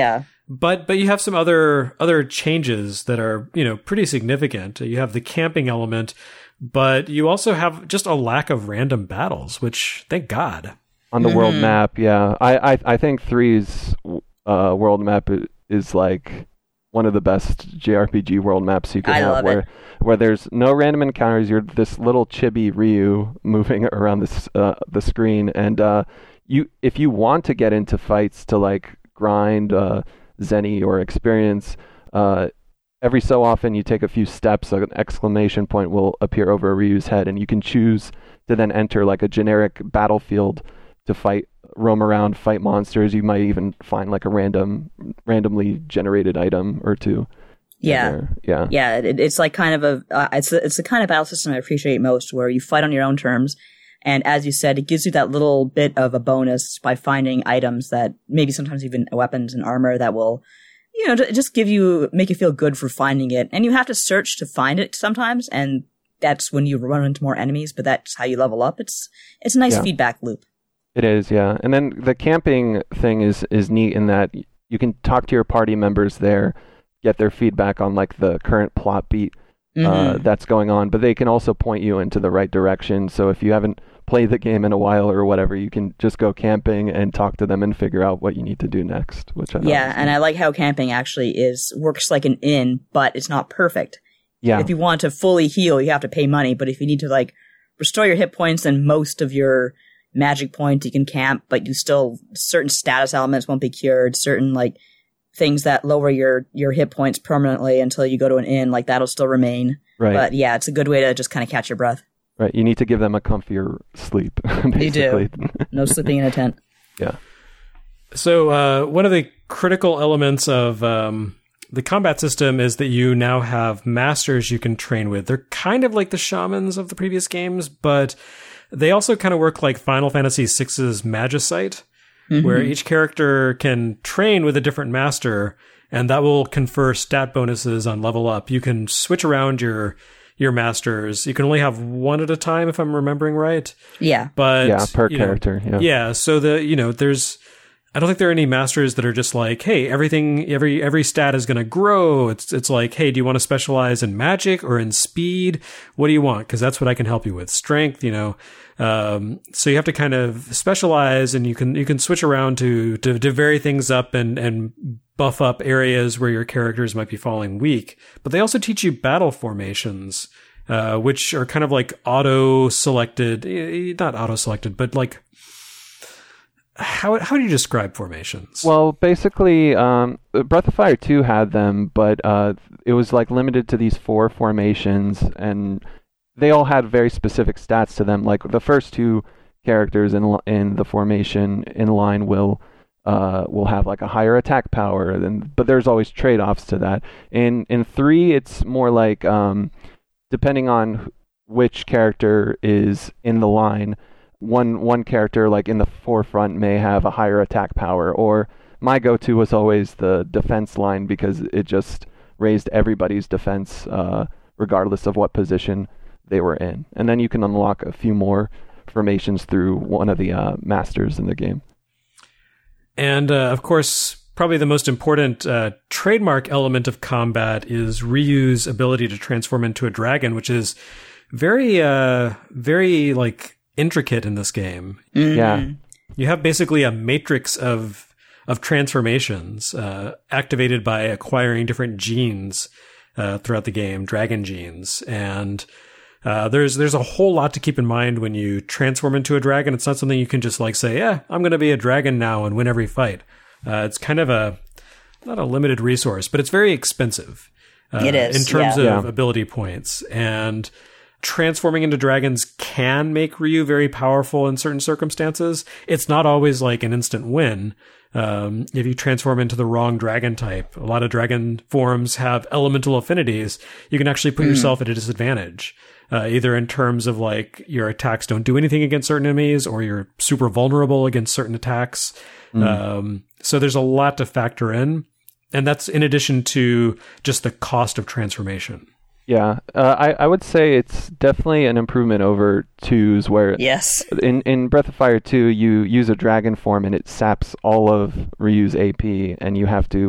B: But but you have some other other changes that are, you know, pretty significant. You have the camping element, but you also have just a lack of random battles, which thank God.
C: On the
D: Mm-hmm.
C: world map, yeah. I, I, I think three's uh, world map is like one of the best J R P G world maps you could
D: I
C: have,
D: love
C: where
D: it.
C: where there's no random encounters. You're this little chibi Ryu moving around this uh, the screen, and uh, you if you want to get into fights to like grind uh, Zenny or experience, uh, every so often you take a few steps, like an exclamation point will appear over Ryu's head, and you can choose to then enter like a generic battlefield to fight, roam around, fight monsters. You might even find like a random, randomly generated item or two.
D: Yeah.
C: There. Yeah.
D: Yeah, it, it's like kind of a uh, it's the, it's the kind of battle system I appreciate most, where you fight on your own terms, and as you said, it gives you that little bit of a bonus by finding items that maybe sometimes even weapons and armor that will, you know, just give you make you feel good for finding it, and you have to search to find it sometimes, and that's when you run into more enemies, but that's how you level up. It's it's a nice
C: Yeah.
D: feedback loop.
C: It is, yeah. And then the camping thing is is neat in that you can talk to your party members there, get their feedback on like the current plot beat uh,
D: Mhm.
C: that's going on, but they can also point you into the right direction. So if you haven't played the game in a while or whatever, you can just go camping and talk to them and figure out what you need to do next. Which I thought
D: Yeah,
C: was
D: and
C: neat.
D: I like how camping actually is works like an inn, but it's not perfect.
C: yeah,
D: If you want to fully heal, you have to pay money, but if you need to like restore your hit points and most of your magic points, you can camp, but you still certain status elements won't be cured, certain like things that lower your your hit points permanently until you go to an inn, like that'll still remain.
C: right,
D: But yeah, it's a good way to just kind of catch your breath.
C: right. You need to give them a comfier sleep. Basically.
D: No sleeping in a tent.
C: Yeah.
B: So uh, one of the critical elements of um, the combat system is that you now have masters you can train with. They're kind of like the shamans of the previous games, but they also kind of work like Final Fantasy six's Magicite, where each character can train with a different master, and that will confer stat bonuses on level up. You can switch around your your masters. You can only have one at a time, if I'm remembering right.
D: Yeah.
B: But
C: Yeah, per
B: you know,
C: character. Yeah.
B: yeah, so the you know there's I don't think there are any masters that are just like, hey, everything every every stat is going to grow. It's it's like, hey, do you want to specialize in magic or in speed? What do you want? Because that's what I can help you with. Strength, you know. Um, so you have to kind of specialize, and you can you can switch around to to, to vary things up and and buff up areas where your characters might be falling weak. But they also teach you battle formations, uh, which are kind of like auto selected, not auto selected, but like. How how do you describe formations?
C: Well, basically, um, Breath of Fire two had them, but uh, it was like limited to these four formations, and they all had very specific stats to them. Like the first two characters in in the formation in line will uh, will have like a higher attack power, than, but there's always trade-offs to that. In in three, it's more like um, depending on which character is in the line. One one character like in the forefront may have a higher attack power, or my go-to was always the defense line because it just raised everybody's defense uh, regardless of what position they were in. And then you can unlock a few more formations through one of the uh, masters in the game.
B: And uh, of course, probably the most important uh, trademark element of combat is Ryu's ability to transform into a dragon, which is very, uh, very like intricate in this game.
D: Mm-hmm.
C: Yeah.
B: You have basically a matrix of of transformations uh, activated by acquiring different genes uh, throughout the game, dragon genes, and uh, there's there's a whole lot to keep in mind when you transform into a dragon. It's not something you can just like say, "Yeah, I'm going to be a dragon now and win every fight." Uh, it's kind of a not a limited resource, but it's very expensive. Uh,
D: It is,
B: in terms
D: yeah.
B: of
C: Yeah.
B: ability points, and transforming into dragons can make Ryu very powerful in certain circumstances. It's not always like an instant win. Um, if you transform into the wrong dragon type, a lot of dragon forms have elemental affinities. You can actually put mm. yourself at a disadvantage, uh, either in terms of like your attacks don't do anything against certain enemies, or you're super vulnerable against certain attacks. Mm. Um, so there's a lot to factor in. And that's in addition to just the cost of transformation.
C: Yeah, uh, I, I would say it's definitely an improvement over two's, where
D: Yes.
C: in, in Breath of Fire two, you use a dragon form and it saps all of Ryu's A P, and you have to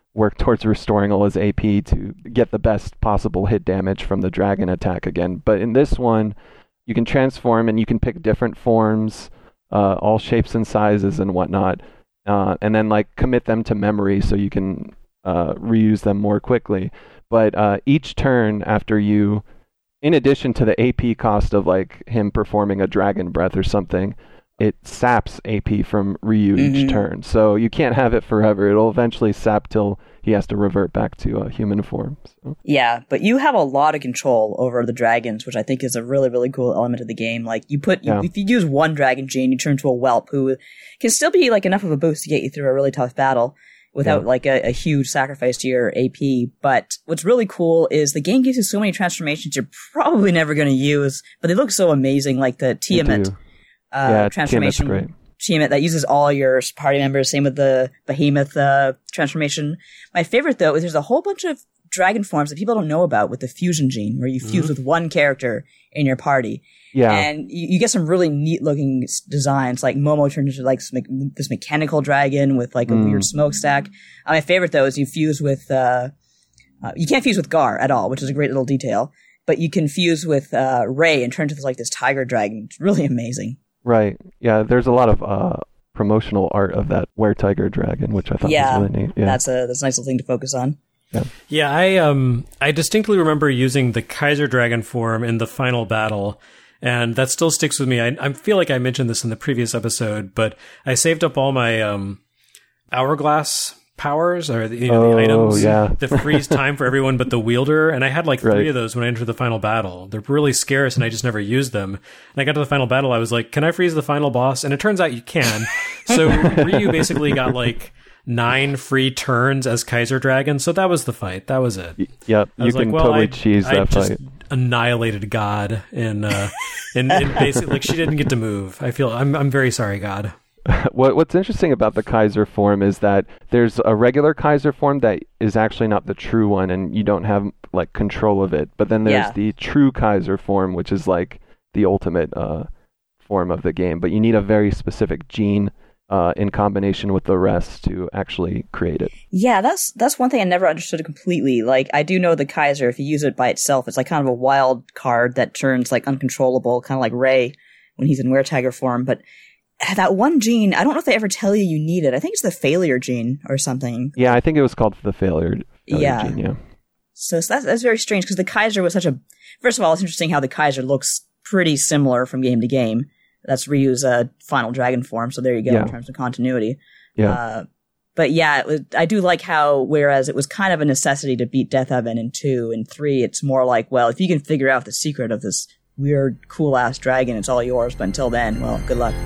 C: work towards restoring all his A P to get the best possible hit damage from the dragon attack again. But in this one, you can transform and you can pick different forms, uh, all shapes and sizes and whatnot, uh, and then like commit them to memory so you can uh, reuse them more quickly. But uh, each turn after you, in addition to the A P cost of like him performing a dragon breath or something, it saps A P from reuse mm-hmm. each turn. So you can't have it forever. It'll eventually sap till he has to revert back to a uh, human form. So.
D: Yeah, but you have a lot of control over the dragons, which I think is a really, really cool element of the game. Like you put, you, yeah. if you use one dragon gene, you turn to a whelp who can still be like enough of a boost to get you through a really tough battle without yeah. like a, a huge sacrifice to your A P. But what's really cool is the game gives you so many transformations you're probably never going to use, but they look so amazing, like the Tiamat uh,
C: yeah,
D: transformation.
C: Tiamat's great.
D: Tiamat that uses all your party members. Same with the Behemoth uh, transformation. My favorite, though, is there's a whole bunch of dragon forms that people don't know about with the fusion gene, where you fuse mm-hmm. with one character in your party.
C: Yeah.
D: And you, you get some really neat looking designs, like Momo turns into like some, this mechanical dragon with like a mm. weird smokestack. Uh, my favorite, though, is you fuse with, uh, uh, you can't fuse with Gar at all, which is a great little detail, but you can fuse with uh, Ray and turn into this, like this tiger dragon. It's really amazing.
C: Right. Yeah, there's a lot of uh, promotional art of that were-tiger dragon, which I thought
D: yeah,
C: was really neat. Yeah,
D: that's a that's a nice little thing to focus on.
C: Yeah.
B: yeah, I um I distinctly remember using the Kaiser Dragon form in the final battle, and that still sticks with me. I, I feel like I mentioned this in the previous episode, but I saved up all my um hourglass powers, or the, you know,
C: oh,
B: the items
C: yeah.
B: that freeze time for everyone but the wielder, and I had like three
C: right.
B: of those when I entered the final battle. They're really scarce, and I just never used them. And I got to the final battle, I was like, can I freeze the final boss? And it turns out you can. So Ryu basically got like nine free turns as Kaiser Dragon, so that was the fight. That was it.
C: Y- yep,
B: I was
C: you
B: like,
C: can
B: well,
C: totally
B: I,
C: cheese
B: I
C: that
B: just
C: fight.
B: annihilated God in, uh, in, in basically, like, she didn't get to move. I feel, I'm, I'm very sorry, God.
C: What What's interesting about the Kaiser form is that there's a regular Kaiser form that is actually not the true one, and you don't have like control of it. But then there's
D: yeah.
C: the true Kaiser form, which is like the ultimate uh, form of the game. But you need a very specific gene uh, in combination with the rest to actually create it.
D: Yeah, that's that's one thing I never understood completely. Like, I do know the Kaiser, if you use it by itself, it's like kind of a wild card that turns like uncontrollable, kind of like Ray when he's in Were-Tiger form, but that one gene, I don't know if they ever tell you you need it. I think it's the failure gene or something.
C: Yeah, I think it was called the failure, failure
D: yeah.
C: gene, yeah.
D: So, so that's, that's very strange, because the Kaiser was such a... First of all, it's interesting how the Kaiser looks pretty similar from game to game. That's Ryu's uh, final dragon form, so there you go
C: yeah.
D: in terms of continuity.
C: Yeah.
D: Uh, but yeah, it was, I do like how, whereas it was kind of a necessity to beat Death Heaven in two and three, it's more like, well, if you can figure out the secret of this weird, cool-ass dragon, it's all yours, but until then, well, good luck.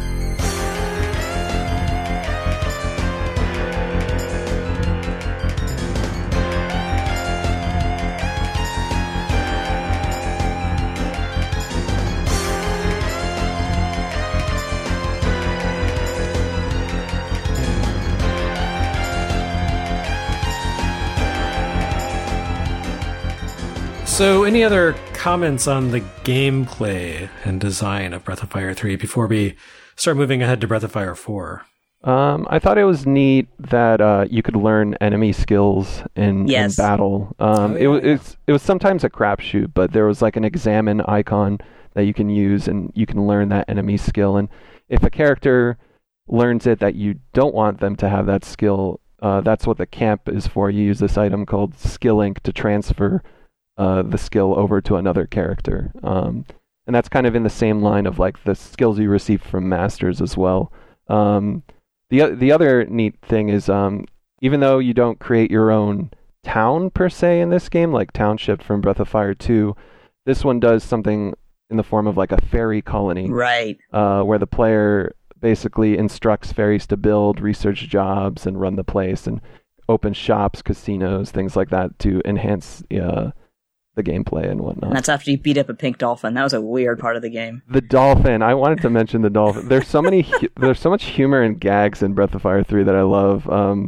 B: So, any other comments on the gameplay and design of Breath of Fire three before we start moving ahead to Breath of Fire four?
C: Um, I thought it was neat that uh, you could learn enemy skills in,
D: yes.
C: in battle. Um,
B: oh, yeah,
C: it was
B: yeah.
C: it's, it was sometimes a crapshoot, but there was like an examine icon that you can use, and you can learn that enemy skill. And if a character learns it that you don't want them to have that skill, uh, that's what the camp is for. You use this item called Skill Link to transfer uh, the skill over to another character. Um, and that's kind of in the same line of like the skills you receive from masters as well. Um, the the other neat thing is um, even though you don't create your own town per se in this game, like Township from Breath of Fire two, this one does something in the form of like a fairy colony,
D: right?
C: Uh, where the player basically instructs fairies to build, research jobs, and run the place, and open shops, casinos, things like that to enhance uh, the gameplay and whatnot.
D: And that's after you beat up a pink dolphin. That was a weird part of the game.
C: The dolphin. I wanted to mention the dolphin. There's so many. Hu- there's so much humor and gags in Breath of Fire three that I love. Um,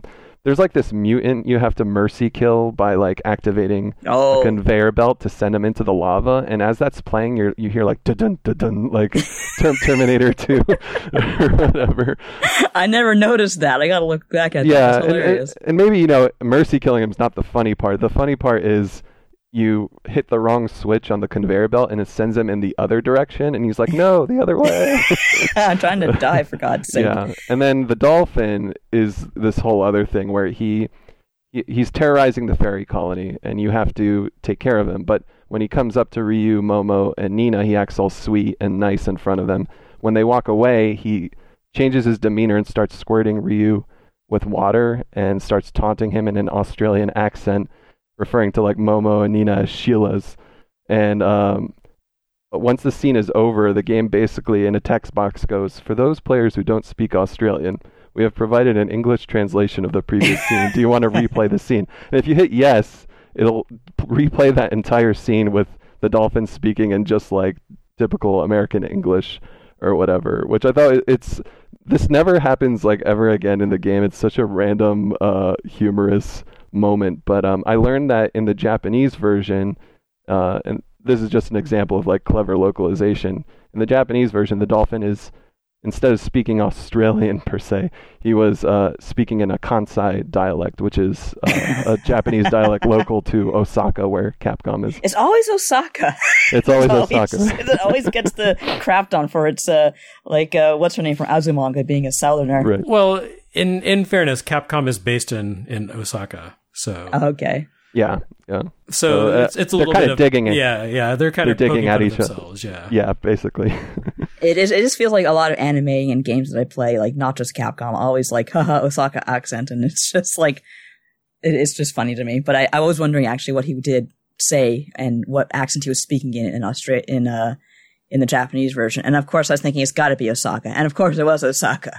C: there's like this mutant you have to mercy kill by like activating
D: Oh.
C: a conveyor belt to send him into the lava, and as that's playing, you you hear like dun dun dun dun, like Term- Terminator two or whatever.
D: I never noticed that. I gotta look back at
C: Yeah,
D: that. That's
C: and,
D: hilarious.
C: and, and maybe, you know, mercy killing him is not the funny part. The funny part is you hit the wrong switch on the conveyor belt and it sends him in the other direction, and he's like, no, the other way.
D: I'm trying to die, for God's sake.
C: Yeah, and then the dolphin is this whole other thing where he, he he's terrorizing the fairy colony, and you have to take care of him. But when he comes up to Ryu, Momo, and Nina, he acts all sweet and nice in front of them. When they walk away, he changes his demeanor and starts squirting Ryu with water and starts taunting him in an Australian accent, referring to like Momo and Nina as Sheilas. And um, once the scene is over, the game basically in a text box goes, for those players who don't speak Australian, we have provided an English translation of the previous scene. Do you want to replay the scene? And if you hit yes, it'll p- replay that entire scene with the dolphin speaking in just like typical American English or whatever, which I thought it's, this never happens like ever again in the game. It's such a random, uh, humorous moment. But um, I learned that in the Japanese version, uh, and this is just an example of like clever localization. In the Japanese version, the dolphin is, instead of speaking Australian per se, he was uh, speaking in a Kansai dialect, which is uh, a Japanese dialect local to Osaka, where Capcom is.
D: It's always Osaka.
C: It's always
D: It's
C: Osaka.
D: always- it always gets the crap on for its, uh, like, uh, what's her name from Azumanga being a southerner.
C: Right.
B: Well, in in fairness, Capcom is based in, in Osaka, so
D: Okay.
C: Yeah. Yeah.
B: so
C: So, uh,
B: it's it's a
C: they're
B: little
C: kinda
B: bit of
C: digging it.
B: Yeah, yeah, they're kind
C: They're
B: of
C: digging
B: poking
C: at
B: fun of
C: each other.
B: themselves. Yeah,
C: Yeah, basically.
D: It is. It just feels like a lot of anime and games that I play, like not just Capcom, always like haha Osaka accent, and it's just like it, it's just funny to me. But I, I was wondering actually what he did say and what accent he was speaking in in Austra- in uh in the Japanese version, and of course I was thinking it's got to be Osaka, and of course it was Osaka.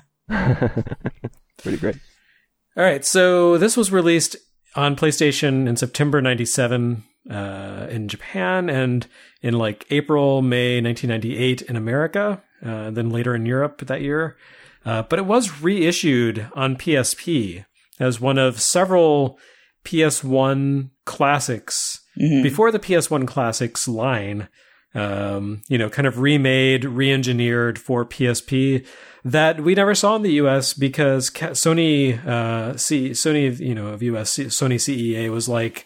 C: Pretty great.
B: All right, so this was released on PlayStation in September ninety-seven uh, in Japan, and in like April, May nineteen ninety-eight in America, uh, and then later in Europe that year. Uh, but it was reissued on P S P as one of several P S one classics
D: Mhm.
B: before the P S one classics line. Um, you know, kind of remade, re-engineered for P S P that we never saw in the U S because Ca- Sony, uh, C- Sony, you know, of U S, Sony C E A was like,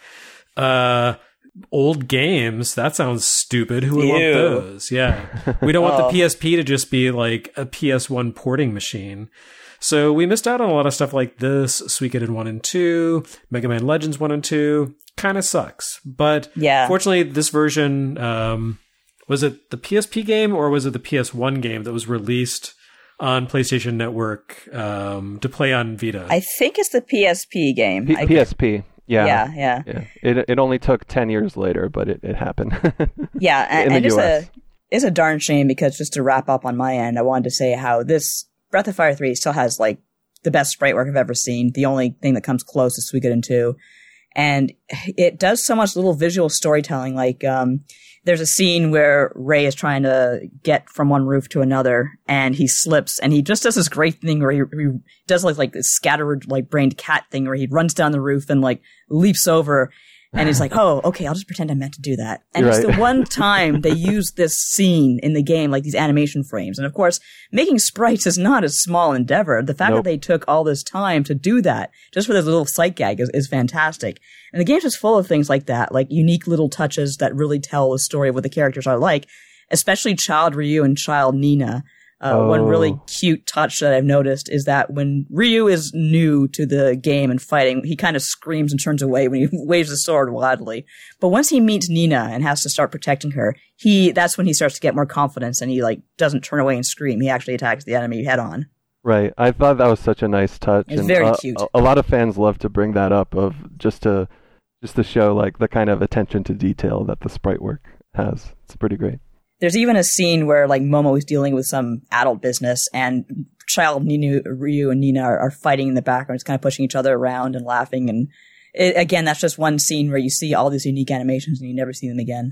B: uh, old games. That sounds stupid. Who would
D: Ew.
B: want those? Yeah. We don't want
D: Oh.
B: the P S P to just be like a P S one porting machine. So we missed out on a lot of stuff like this, Suikoden one and two, Mega Man Legends one and two. Kind of sucks. But
D: Yeah.
B: fortunately, this version, um, was it the P S P game or was it the P S one game that was released on PlayStation Network um, to play on Vita?
D: I think it's the P S P game.
C: P-
D: I-
C: P S P. Yeah.
D: yeah, yeah,
C: Yeah. It it only took ten years later, but it, it happened.
D: yeah, and,
C: In the
D: and it's
C: U S.
D: a it's a darn shame because just to wrap up on my end, I wanted to say how this Breath of Fire three still has like the best sprite work I've ever seen. The only thing that comes close is Suikoden two, and it does so much little visual storytelling. Like um, there's a scene where Ray is trying to get from one roof to another, and he slips, and he just does this great thing where he, he does like like this scattered like brained cat thing where he runs down the roof and like leaps over. And he's like, oh, okay, I'll just pretend I meant to do that. And
C: You're
D: it's
C: right.
D: the one time they use this scene in the game, like these animation frames. And of course, making sprites is not a small endeavor. The fact
C: Nope.
D: that they took all this time to do that, just for this little sight gag, is, is fantastic. And the game's just full of things like that, like unique little touches that really tell the story of what the characters are like, especially Child Ryu and Child Nina. Uh,
C: Oh.
D: One really cute touch that I've noticed is that when Ryu is new to the game and fighting, he kind of screams and turns away when he waves the sword wildly. But once he meets Nina and has to start protecting her, he that's when he starts to get more confidence and he like doesn't turn away and scream. He actually attacks the enemy head on.
C: Right. I thought that was such a nice touch.
D: It's
C: and,
D: very
C: uh,
D: cute.
C: A, a lot of fans love to bring that up of just to just to show like the kind of attention to detail that the sprite work has. It's pretty great.
D: There's even a scene where like Momo is dealing with some adult business and Child Ninu, Ryu and Nina are, are fighting in the background, just kind of pushing each other around and laughing. And it, again, that's just one scene where you see all these unique animations and you never see them again.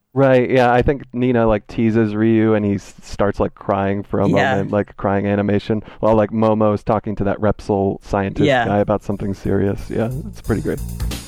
C: Right, yeah, I think Nina like teases Ryu and he s- starts like crying for a
D: Yeah.
C: moment, like crying animation, while like Momo's talking to that Repsol scientist
D: Yeah.
C: guy about something serious. Yeah, it's pretty great.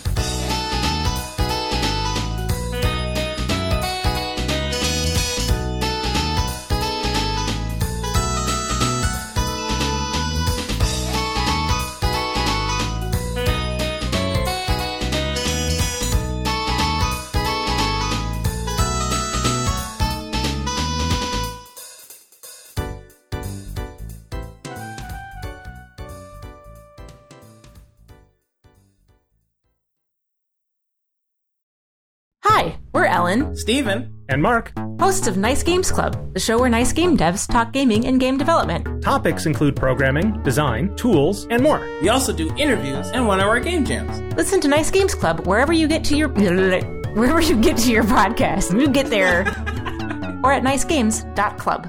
E: Hi, we're Ellen,
F: Steven. And Mark.
E: hosts of Nice Games Club, the show where nice game devs talk gaming and game development.
F: Topics include programming, design, tools, and more.
G: We also do interviews and one-hour game jams.
E: Listen to Nice Games Club wherever you get to your wherever you get to your podcast. You get there, or at nice games dot club.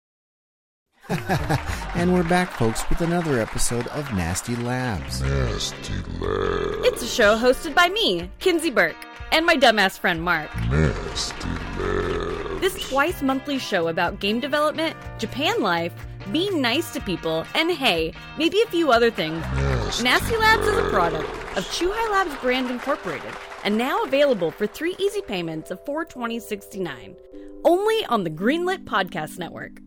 H: And we're back, folks, with another episode of Nasty Labs.
I: Nasty Labs.
J: It's a show hosted by me, Kinsey Burke, and my dumbass friend Mark.
I: Nasty Labs.
J: This twice monthly show about game development, Japan life, being nice to people, and hey, maybe a few other things.
I: Nasty,
J: Nasty Labs is a product of Chuhai Labs Brand Incorporated, and now available for three easy payments of four dollars and twenty cents and sixty-nine cents. Only on the Greenlit Podcast Network.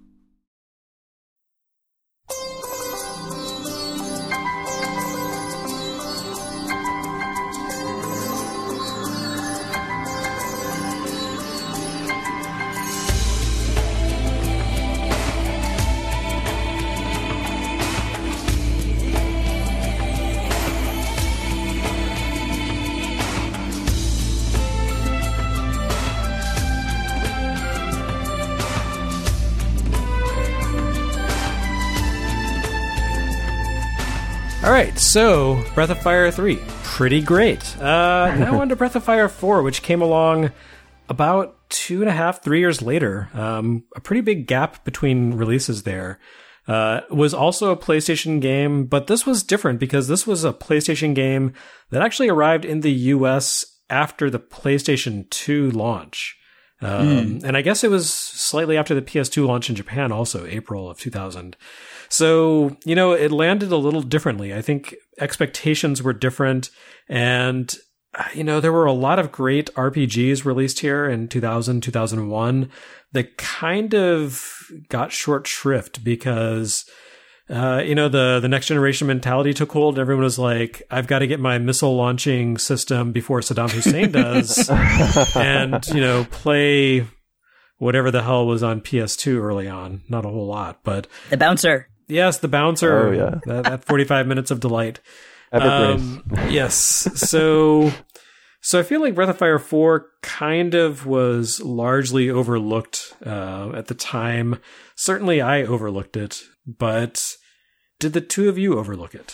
B: All right, so Breath of Fire three, pretty great. Uh, now on to Breath of Fire four, which came along about two and a half, three years later. Um, a pretty big gap between releases there. Uh, was also a PlayStation game, but this was different because this was a PlayStation game that actually arrived in the U S after the PlayStation two launch. Um, mm. And I guess it was slightly after the P S two launch in Japan also, April of two thousand. So, you know, it landed a little differently. I think expectations were different. And, you know, there were a lot of great R P Gs released here in two thousand, two thousand one that kind of got short shrift because, uh, you know, the, the next generation mentality took hold. Everyone was like, I've got to get my missile launching system before Saddam Hussein does and, you know, play whatever the hell was on P S two early on. Not a whole lot, but
D: The Bouncer.
B: Yes, the Bouncer.
C: Oh, yeah.
B: that, that forty-five minutes of delight.
C: Epic
B: Um, yes. So, so I feel like Breath of Fire four kind of was largely overlooked uh, at the time. Certainly, I overlooked it, but did the two of you overlook it?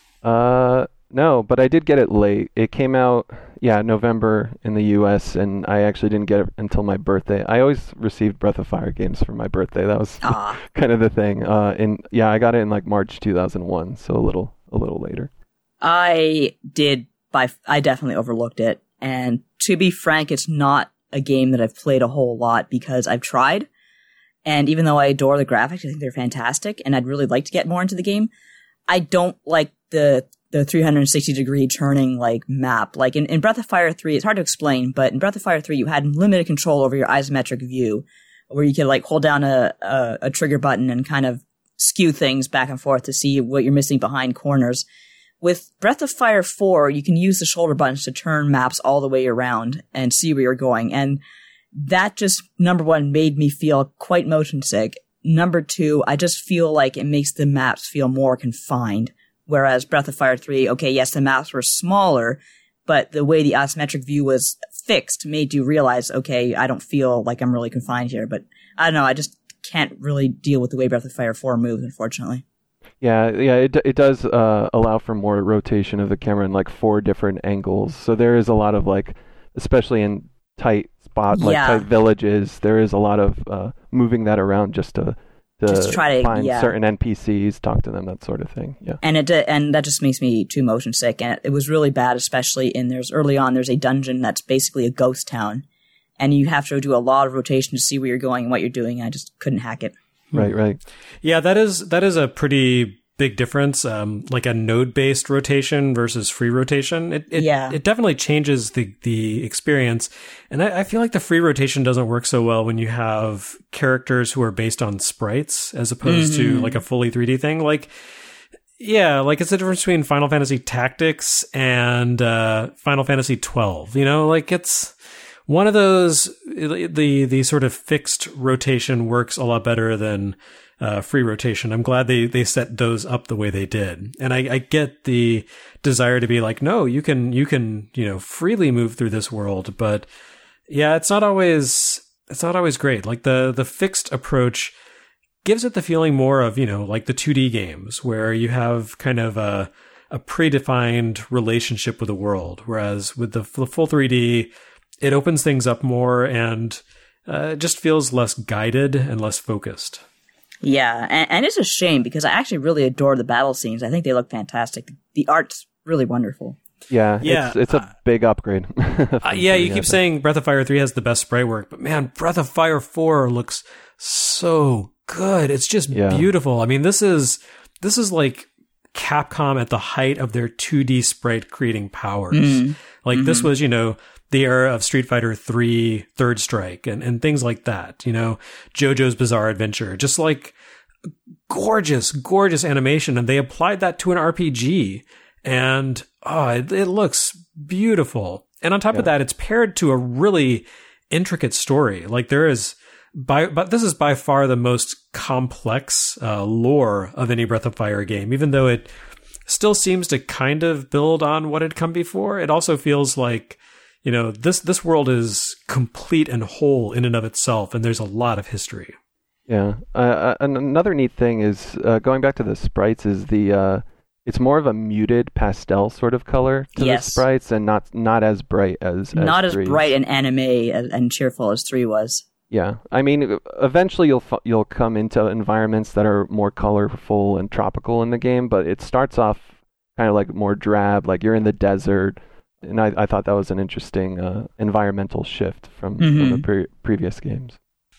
C: Uh, no, but I did get it late. It came out, yeah, November in the U S, and I actually didn't get it until my birthday. I always received Breath of Fire games for my birthday. That was
D: Ah.
C: kind of the thing. Uh, and yeah, I got it in like March two thousand one, so a little, a little later.
D: I did by I definitely overlooked it, and to be frank, it's not a game that I've played a whole lot because I've tried, and even though I adore the graphics, I think they're fantastic, and I'd really like to get more into the game, I don't like the the three hundred sixty degree turning like map. Like in, in Breath of Fire three, it's hard to explain, but in Breath of Fire three, you had limited control over your isometric view, where you could like hold down a, a, a trigger button and kind of skew things back and forth to see what you're missing behind corners. With Breath of Fire four, you can use the shoulder buttons to turn maps all the way around and see where you're going. And that just, number one, made me feel quite motion sick. Number two, I just feel like it makes the maps feel more confined. Whereas Breath of Fire three, okay, yes, the maps were smaller, but the way the isometric view was fixed made you realize, okay, I don't feel like I'm really confined here. But I don't know, I just can't really deal with the way Breath of Fire four moves, unfortunately.
C: Yeah, yeah, it it does uh, allow for more rotation of the camera in like four different angles. So there is a lot of like, especially in tight spots, like
D: Yeah.
C: tight villages, there is a lot of uh, moving that around just to to,
D: Just to try to-
C: find
D: yeah.
C: certain N P Cs, talk to them, that sort of thing. Yeah.
D: And it and that just makes me too motion sick. And it was really bad, especially in there's early on. There's a dungeon that's basically a ghost town, and you have to do a lot of rotation to see where you're going and what you're doing. And I just couldn't hack it.
C: Right, right.
B: Yeah, that is that is a pretty big difference. Um, like a node-based rotation versus free rotation. It it,
D: Yeah.
B: it definitely changes the the experience. And I, I feel like the free rotation doesn't work so well when you have characters who are based on sprites as opposed to like a fully three D thing. Like, yeah, like it's the difference between Final Fantasy Tactics and uh, Final Fantasy twelve. You know, like it's one of those, the the sort of fixed rotation works a lot better than uh, free rotation. I'm glad they, they set those up the way they did. And I, I get the desire to be like, no, you can, you can, you know, freely move through this world. But yeah, it's not always, it's not always great. Like the, the fixed approach gives it the feeling more of, you know, like the two D games where you have kind of a, a predefined relationship with the world. Whereas with the, the full three D, it opens things up more and uh, it just feels less guided and less focused.
D: Yeah, and, and it's a shame because I actually really adore the battle scenes. I think they look fantastic. The, the art's really wonderful.
C: Yeah,
B: Yeah,
C: it's, it's a
B: uh,
C: big upgrade.
B: Uh, yeah, you keep saying Breath of Fire three has the best sprite work, but man, Breath of Fire four looks so good. It's just
C: Yeah.
B: beautiful. I mean, this is this is like Capcom at the height of their two D sprite creating powers.
D: Mm.
B: Like
D: Mm-hmm.
B: this was, you know, the era of Street Fighter three, Third Strike, and, and things like that. You know, JoJo's Bizarre Adventure, just like gorgeous, gorgeous animation. And they applied that to an R P G. And oh, it, it looks beautiful. And on top
C: Yeah.
B: of that, it's paired to a really intricate story. Like there is, by but this is by far the most complex uh, lore of any Breath of Fire game. Even though it still seems to kind of build on what had come before, it also feels like, you know, this this world is complete and whole in and of itself, and there's a lot of history.
C: Yeah. Uh, and another neat thing is, uh, going back to the sprites, is the uh, it's more of a muted pastel sort of color to
D: Yes.
C: the sprites, and not not as bright as, as
D: Not as
C: three.
D: bright and anime and, and cheerful as three was.
C: Yeah, I mean, eventually you'll fu- you'll come into environments that are more colorful and tropical in the game, but it starts off kind of like more drab, like you're in the desert, and I, I thought that was an interesting uh, environmental shift from,
D: Mhm.
C: from the pre- previous games.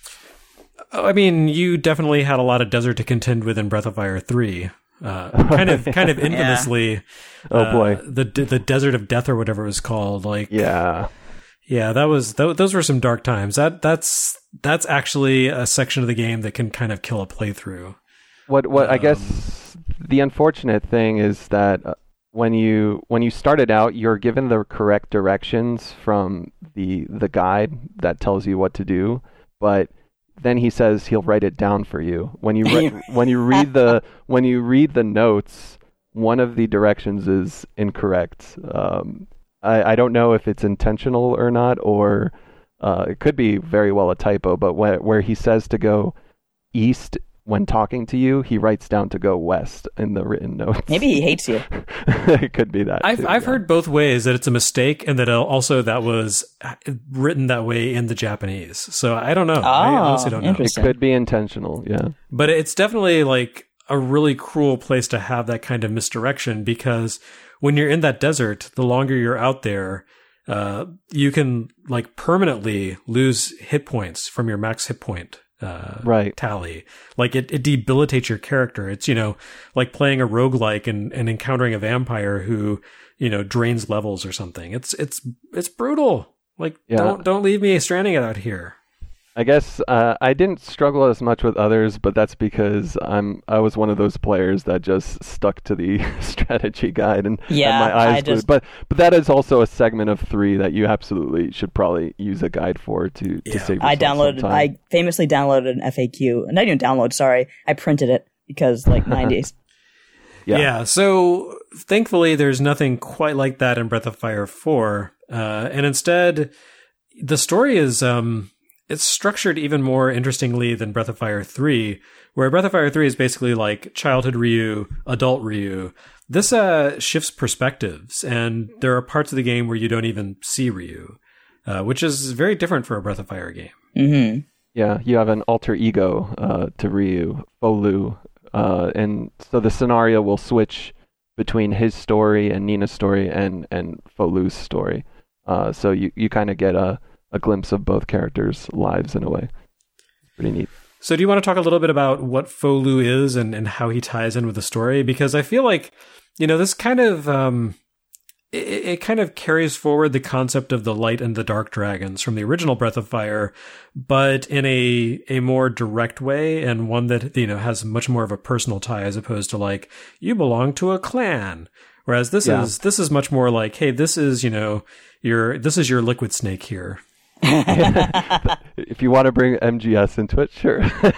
B: I mean, you definitely had a lot of desert to contend with in Breath of Fire three. Uh, kind of, kind of infamously.
C: Oh,
B: uh,
C: boy.
B: the the Desert of Death or whatever it was called. Like,
C: Yeah,
B: yeah, that was th- those were some dark times. That that's that's actually a section of the game that can kind of kill a playthrough.
C: what what I
B: Um,
C: guess the unfortunate thing is that uh, when you when you started out, you're given the correct directions from the the guide that tells you what to do, but then he says he'll write it down for you. When you re- when you read the when you read the notes, one of the directions is incorrect. Um, I, I don't know if it's intentional or not, or uh, it could be very well a typo. But where where he says to go east when talking to you, he writes down to go west in the written notes.
D: Maybe he hates you.
C: It could be that.
B: I've
C: too,
B: I've
C: yeah.
B: heard both ways, that it's a mistake and that also that was written that way in the Japanese. So I don't know. I
D: Oh,
B: honestly don't know.
C: It
D: interesting.
C: could be intentional. Yeah.
B: But it's definitely like a really cruel place to have that kind of misdirection, because when you're in that desert, the longer you're out there, uh, you can like permanently lose hit points from your max hit point uh,
C: Right.
B: tally. Like it, it debilitates your character. It's, you know, like playing a roguelike and, and encountering a vampire who, you know, drains levels or something. It's, it's, it's brutal. Like,
C: Yeah.
B: don't, don't leave me stranding out here.
C: I guess uh, I didn't struggle as much with others, but that's because I'm I was one of those players that just stuck to the strategy guide and
D: Yeah,
C: had my eyes
D: I
C: glued.
D: just-
C: But but that is also a segment of three that you absolutely should probably use a guide for to, to
B: Yeah.
C: save yourself
D: I downloaded.
C: some time.
D: I famously downloaded an F A Q. Not even download. Sorry, I printed it because like nineties.
C: Yeah.
B: Yeah. So thankfully, there's nothing quite like that in Breath of Fire four. Uh, and instead, the story is, um, it's structured even more interestingly than Breath of Fire three, where Breath of Fire three is basically like childhood Ryu, adult Ryu. This, uh, shifts perspectives, and there are parts of the game where you don't even see Ryu, uh, which is very different for a Breath of Fire game.
D: Mm-hmm.
C: Yeah, you have an alter ego uh, to Ryu, Folu, uh, and so the scenario will switch between his story and Nina's story and and Folu's story. Uh, so you, you kind of get a, a glimpse of both characters' lives in a way. Pretty neat.
B: So do you want to talk a little bit about what Fo Lu is and, and how he ties in with the story? Because I feel like, you know, this kind of, um, it, it kind of carries forward the concept of the light and the dark dragons from the original Breath of Fire, but in a, a more direct way, and one that, you know, has much more of a personal tie as opposed to like, you belong to a clan. Whereas this yeah. is, this is much more like, hey, this is, you know, your, this is your Liquid Snake here.
C: If you want to bring M G S into it, sure.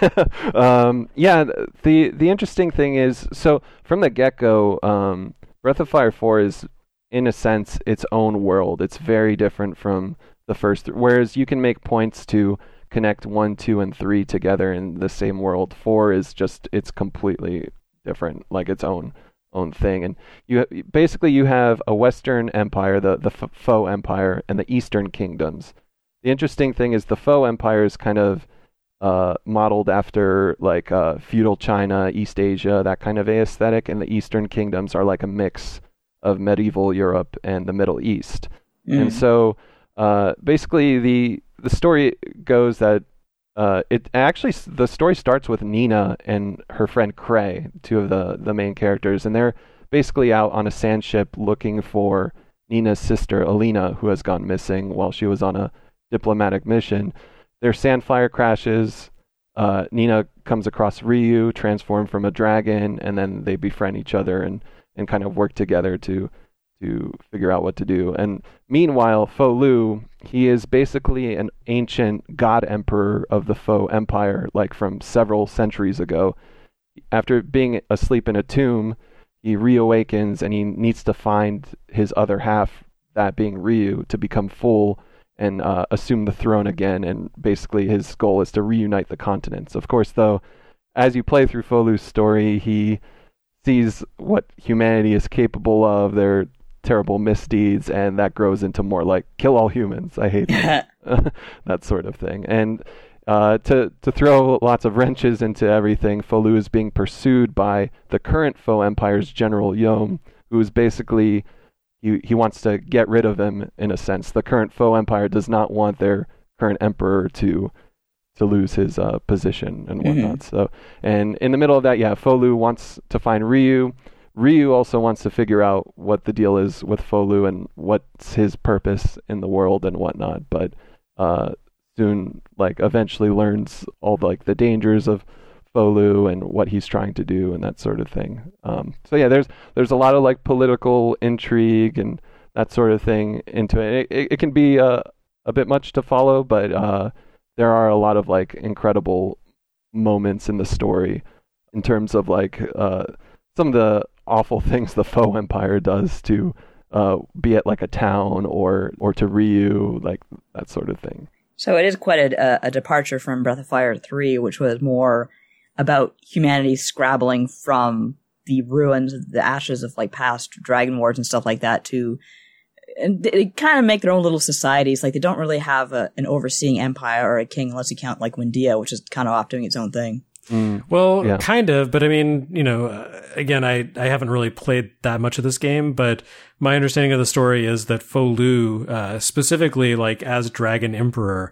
C: um, yeah, the the interesting thing is, so from the get-go, um, Breath of Fire four is, in a sense, its own world. It's very different from the first, th- whereas you can make points to connect one, two, and three together in the same world. four is just, it's completely different, like its own own thing. And you basically, you have a Western empire, the, the F- Foe Empire, and the Eastern kingdoms. The interesting thing is the Foe Empire is kind of uh, modeled after like uh, feudal China, East Asia, that kind of aesthetic, and the Eastern kingdoms are like a mix of medieval Europe and the Middle East. Mm. And so uh, basically the the story goes that uh, it actually, the story starts with Nina and her friend Cray, two of the, the main characters, and they're basically out on a sand ship looking for Nina's sister Alina, who has gone missing while she was on a diplomatic mission. Their sandfire crashes. Uh, Nina comes across Ryu, transformed from a dragon, and then they befriend each other and, and kind of work together to to figure out what to do. And meanwhile, Fo Lu, he is basically an ancient god emperor of the Foe Empire, like from several centuries ago. After being asleep in a tomb, he reawakens and he needs to find his other half, that being Ryu, to become full and uh, assume the throne again, and basically his goal is to reunite the continents. Of course, though, as you play through Fo Lu's story, he sees what humanity is capable of, their terrible misdeeds, and that grows into more like, kill all humans, I hate that, that sort of thing. And uh, to, to throw lots of wrenches into everything, Fo Lu is being pursued by the current Foe Empire's General Yom, who is basically... He, he wants to get rid of him, in a sense. The current Foe Empire does not want their current emperor to to lose his uh, position and whatnot. Mm-hmm. So, and in the middle of that, yeah, Fo Lu wants to find Ryu. Ryu also wants to figure out what the deal is with Fo Lu and what's his purpose in the world and whatnot. But uh, soon, like, eventually learns all the, like the dangers of Fo Lu and what he's trying to do and that sort of thing. Um, so yeah, there's there's a lot of like political intrigue and that sort of thing into it. It, it, it can be uh, a bit much to follow, but uh, there are a lot of like incredible moments in the story in terms of like uh, some of the awful things the Foe Empire does to uh, be at like a town or or to Ryu, like that sort of thing.
D: So it is quite a, a departure from Breath of Fire three, which was more about humanity scrabbling from the ruins, the ashes of like past dragon wars and stuff like that to, and they kind of make their own little societies. Like they don't really have a, an overseeing empire or a king unless you count like Windia, which is kind of off doing its own thing.
B: Mm. Well, yeah. Kind of, but I mean, you know, uh, again, I, I haven't really played that much of this game, but my understanding of the story is that Fo Lu, uh, specifically like as Dragon Emperor,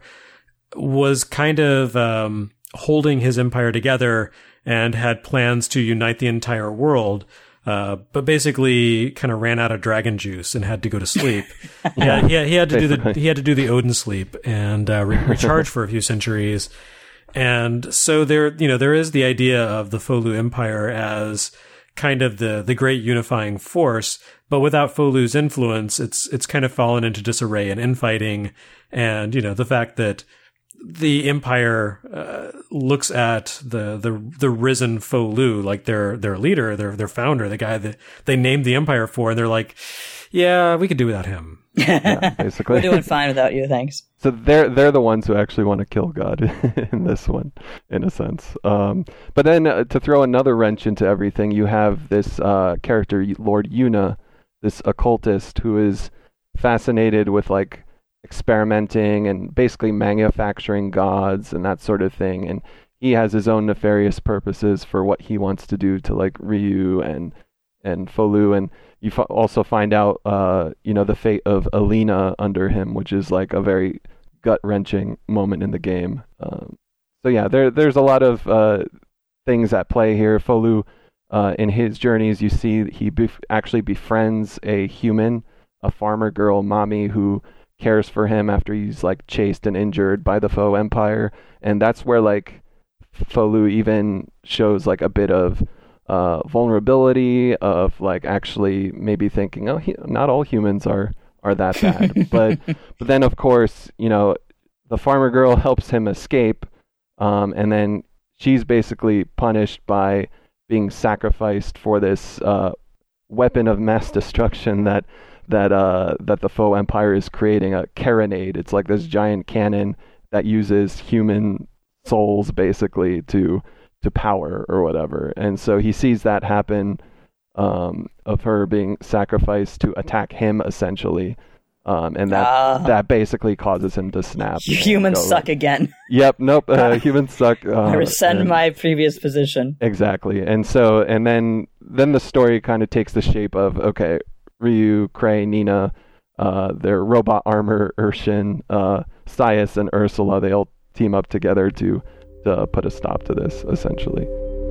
B: was kind of, um, holding his empire together and had plans to unite the entire world, uh, but basically kind of ran out of dragon juice and had to go to sleep. yeah, he, he had to basically. do the he had to do the Odin sleep and uh, re- recharge for a few centuries. And so there, you know, there is the idea of the Fo Lu Empire as kind of the the great unifying force, but without Fo Lu's influence, it's it's kind of fallen into disarray and infighting, and you know the fact that the Empire uh, looks at the, the the risen Fo Lu, like their their leader, their their founder, the guy that they named the Empire for, and they're like, yeah, we could do without him.
C: Yeah, basically,
D: we're doing fine without you, thanks.
C: So they're they're the ones who actually want to kill God in this one, in a sense. Um, but then uh, to throw another wrench into everything, you have this uh, character, Lord Yuna, this occultist who is fascinated with like experimenting and basically manufacturing gods and that sort of thing, and he has his own nefarious purposes for what he wants to do to like Ryu and and Fo Lu, and you f- also find out uh you know the fate of Alina under him, which is like a very gut-wrenching moment in the game. Um, so yeah, there there's a lot of uh, things at play here. Folu, uh, in his journeys, you see he bef- actually befriends a human, a farmer girl, Mami, who cares for him after he's like chased and injured by the foe empire, and that's where like Folu even shows like a bit of uh, vulnerability of like actually maybe thinking, oh, he, not all humans are are that bad. but but then of course, you know, the farmer girl helps him escape, um, and then she's basically punished by being sacrificed for this uh, weapon of mass destruction that that uh, that the foe empire is creating, a carronade. It's like this giant cannon that uses human souls basically to to power or whatever. And so he sees that happen, um, of her being sacrificed to attack him essentially, um, and that uh, that basically causes him to snap.
D: Humans go, suck again.
C: Yep. Nope. Uh, humans suck. Uh,
D: I rescind
C: and,
D: my previous position.
C: Exactly. And so and then then the story kind of takes the shape of, okay, Ryu, Cray, Nina, uh, their robot armor, Urshin, uh, Sias, and Ursula, they all team up together to, to put a stop to this, essentially.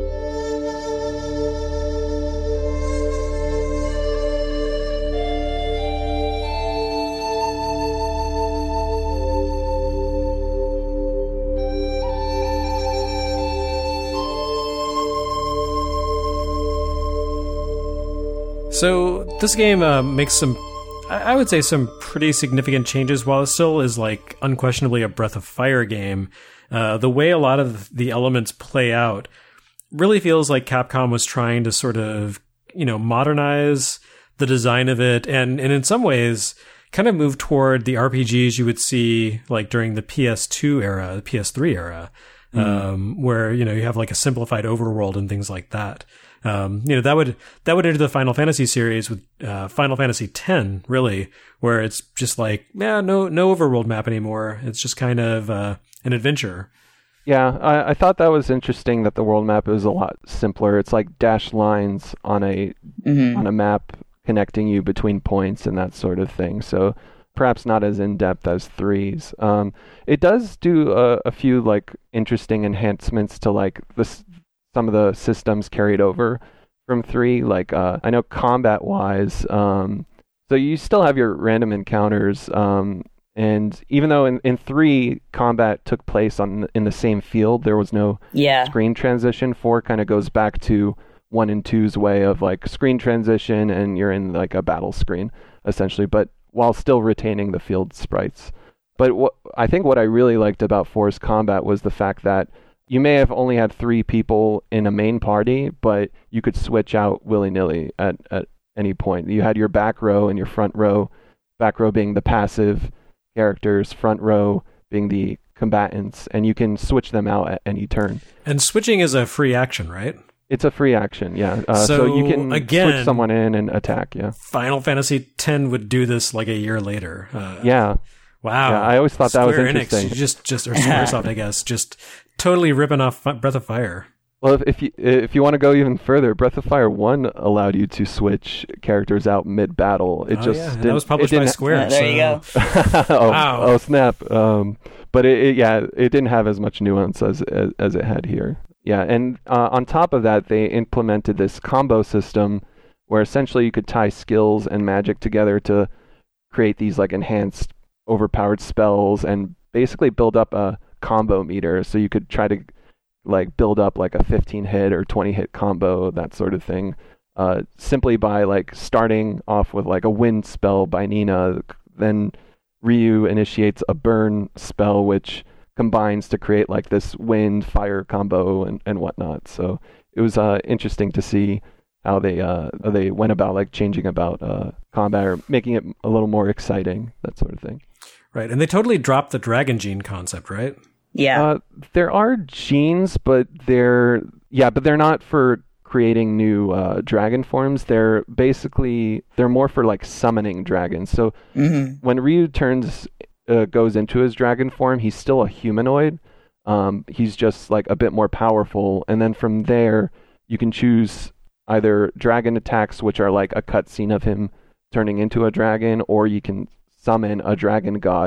B: So this game uh, makes some, I would say, some pretty significant changes. While it still is like unquestionably a Breath of Fire game, uh, the way a lot of the elements play out really feels like Capcom was trying to sort of, you know, modernize the design of it, and and in some ways kind of move toward the R P Gs you would see like during the P S two era, the P S three era, mm. um, where, you know, you have like a simplified overworld and things like that. Um, you know, that would, that would enter the Final Fantasy series with, uh, Final Fantasy X, really, where it's just like, yeah, no, no overworld map anymore. It's just kind of, uh, an adventure.
C: Yeah, I, I thought that was interesting that the world map is a lot simpler. It's like dashed lines on a, mm-hmm. on a map connecting you between points and that sort of thing. So perhaps not as in-depth as threes. Um, it does do a, a few like interesting enhancements to like this, some of the systems carried over from three, like uh, I know combat-wise, um, so you still have your random encounters, um, and even though in, in three, combat took place on in the same field, there was no
D: yeah.
C: screen transition. Four kind of goes back to one and two's way of like screen transition, and you're in like a battle screen, essentially, but while still retaining the field sprites. But what I think what I really liked about four's combat was the fact that you may have only had three people in a main party, but you could switch out willy-nilly at, at any point. You had your back row and your front row, back row being the passive characters, front row being the combatants, and you can switch them out at any turn.
B: And switching is a free action, right?
C: It's a free action, yeah. Uh, so,
B: so
C: you can
B: again,
C: switch someone in and attack, yeah.
B: Final Fantasy X would do this like a year later. Uh,
C: yeah.
B: Wow.
C: Yeah, I always thought
B: Square
C: that was interesting.
B: Enix, just, just, or Squaresoft, I guess, just totally ripping off Breath of Fire.
C: Well, if, if you if you want to go even further, Breath of Fire one allowed you to switch characters out mid-battle. It
B: oh,
C: just
B: yeah.
C: didn't,
B: that was published by Square.
D: Uh, there
B: so.
D: you go.
C: oh,
B: wow.
C: oh, snap. Um, but it, it, yeah, it didn't have as much nuance as as, as it had here. Yeah, and uh, on top of that, they implemented this combo system where essentially you could tie skills and magic together to create these like enhanced, overpowered spells and basically build up a combo meter. So you could try to like build up like a fifteen hit or twenty hit combo, that sort of thing, uh, simply by like starting off with like a wind spell by Nina. Then Ryu initiates a burn spell, which combines to create like this wind fire combo and, and whatnot. So it was uh, interesting to see how they uh, they went about like changing about uh, combat or making it a little more exciting, that sort of thing.
B: Right, and they totally dropped the Dragon Gene concept, right?
D: Yeah.
C: Uh, there are genes, but they're yeah, but they're not for creating new uh, dragon forms. They're basically they're more for like summoning dragons. So
D: mm-hmm.
C: when Ryu turns uh, goes into his dragon form, he's still a humanoid. Um, he's just like a bit more powerful, and then from there you can choose either dragon attacks, which are like a cutscene of him turning into a dragon, or you can summon a dragon god,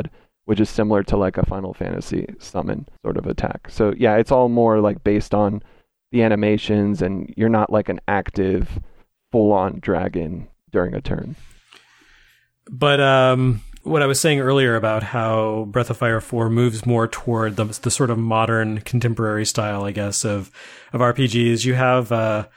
C: which is similar to like a Final Fantasy summon sort of attack. So yeah, it's all more like based on the animations, and you're not like an active full-on dragon during a turn.
B: But um, what I was saying earlier about how Breath of Fire four moves more toward the, the sort of modern contemporary style, I guess, of of R P Gs. You have uh,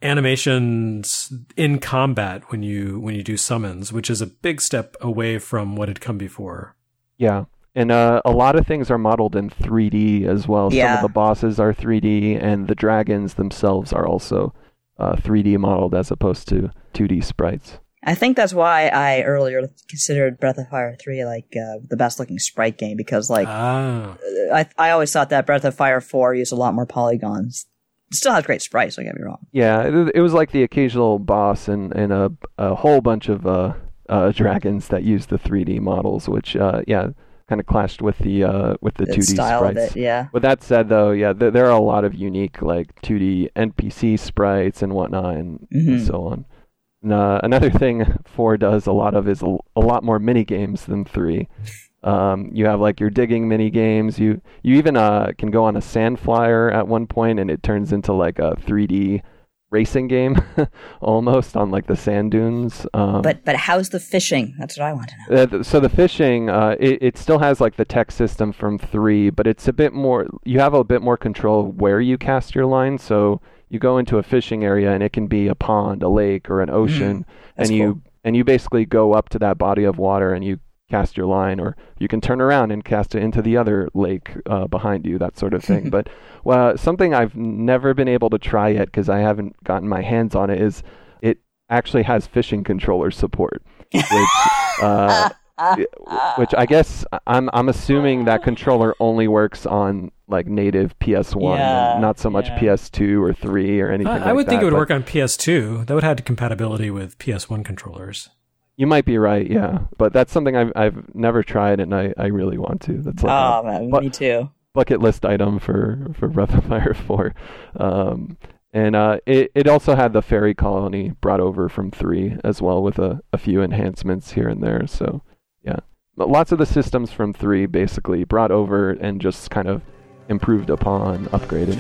B: animations in combat when you when you do summons, which is a big step away from what had come before.
C: Yeah. And uh, a lot of things are modeled in three D as well.
D: Yeah.
C: Some of the bosses are three D, and the dragons themselves are also uh, three D modeled as opposed to two D sprites.
D: I think that's why I earlier considered Breath of Fire three like uh, the best looking sprite game, because like
B: ah.
D: I I always thought that Breath of Fire four used a lot more polygons. It still has great sprites, don't get me wrong.
C: Yeah, it, it was like the occasional boss and, and a, a whole bunch of uh, uh, dragons that used the three D models, which uh, yeah. kind of clashed with the uh, with the two D
D: style
C: sprites.
D: Of it, yeah.
C: With that said, though, yeah, th- there are a lot of unique like two D N P C sprites and whatnot, and,
D: mm-hmm.
C: and so on. And, uh, another thing four does a lot of is a, a lot more mini games than three. Um, you have like your digging mini games. You you even uh, can go on a sand flyer at one point, and it turns into like a three D racing game almost on like the sand dunes. Um,
D: but but how's the fishing? That's what I want to know.
C: Uh, so the fishing, uh, it, it still has like the tech system from three, but it's a bit more, you have a bit more control of where you cast your line. So you go into a fishing area and it can be a pond, a lake, or an ocean,
D: mm,
C: and you
D: cool.
C: and you basically go up to that body of water and you cast your line, or you can turn around and cast it into the other lake uh, behind you, that sort of thing. But well, something I've never been able to try yet because I haven't gotten my hands on it is it actually has fishing controller support, which uh, which I guess I'm I'm assuming that controller only works on like native P S one,
D: yeah,
C: and not so much
D: yeah.
C: P S two or three or anything.
B: I,
C: like
B: I would
C: that,
B: think it would
C: but
B: work on P S two. That would have compatibility with P S one controllers.
C: You might be right, yeah, but that's something I've I've never tried, and I, I really want to. That's like
D: oh
C: a,
D: man,
C: bu-
D: me too.
C: Bucket list item for, for Breath of Fire four, um, and uh, it it also had the fairy colony brought over from three as well, with a, a few enhancements here and there. So yeah, but lots of the systems from three basically brought over and just kind of improved upon, upgraded.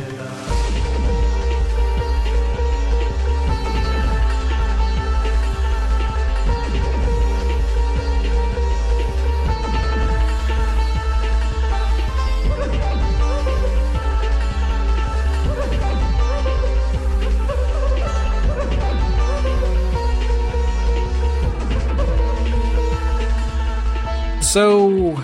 B: So,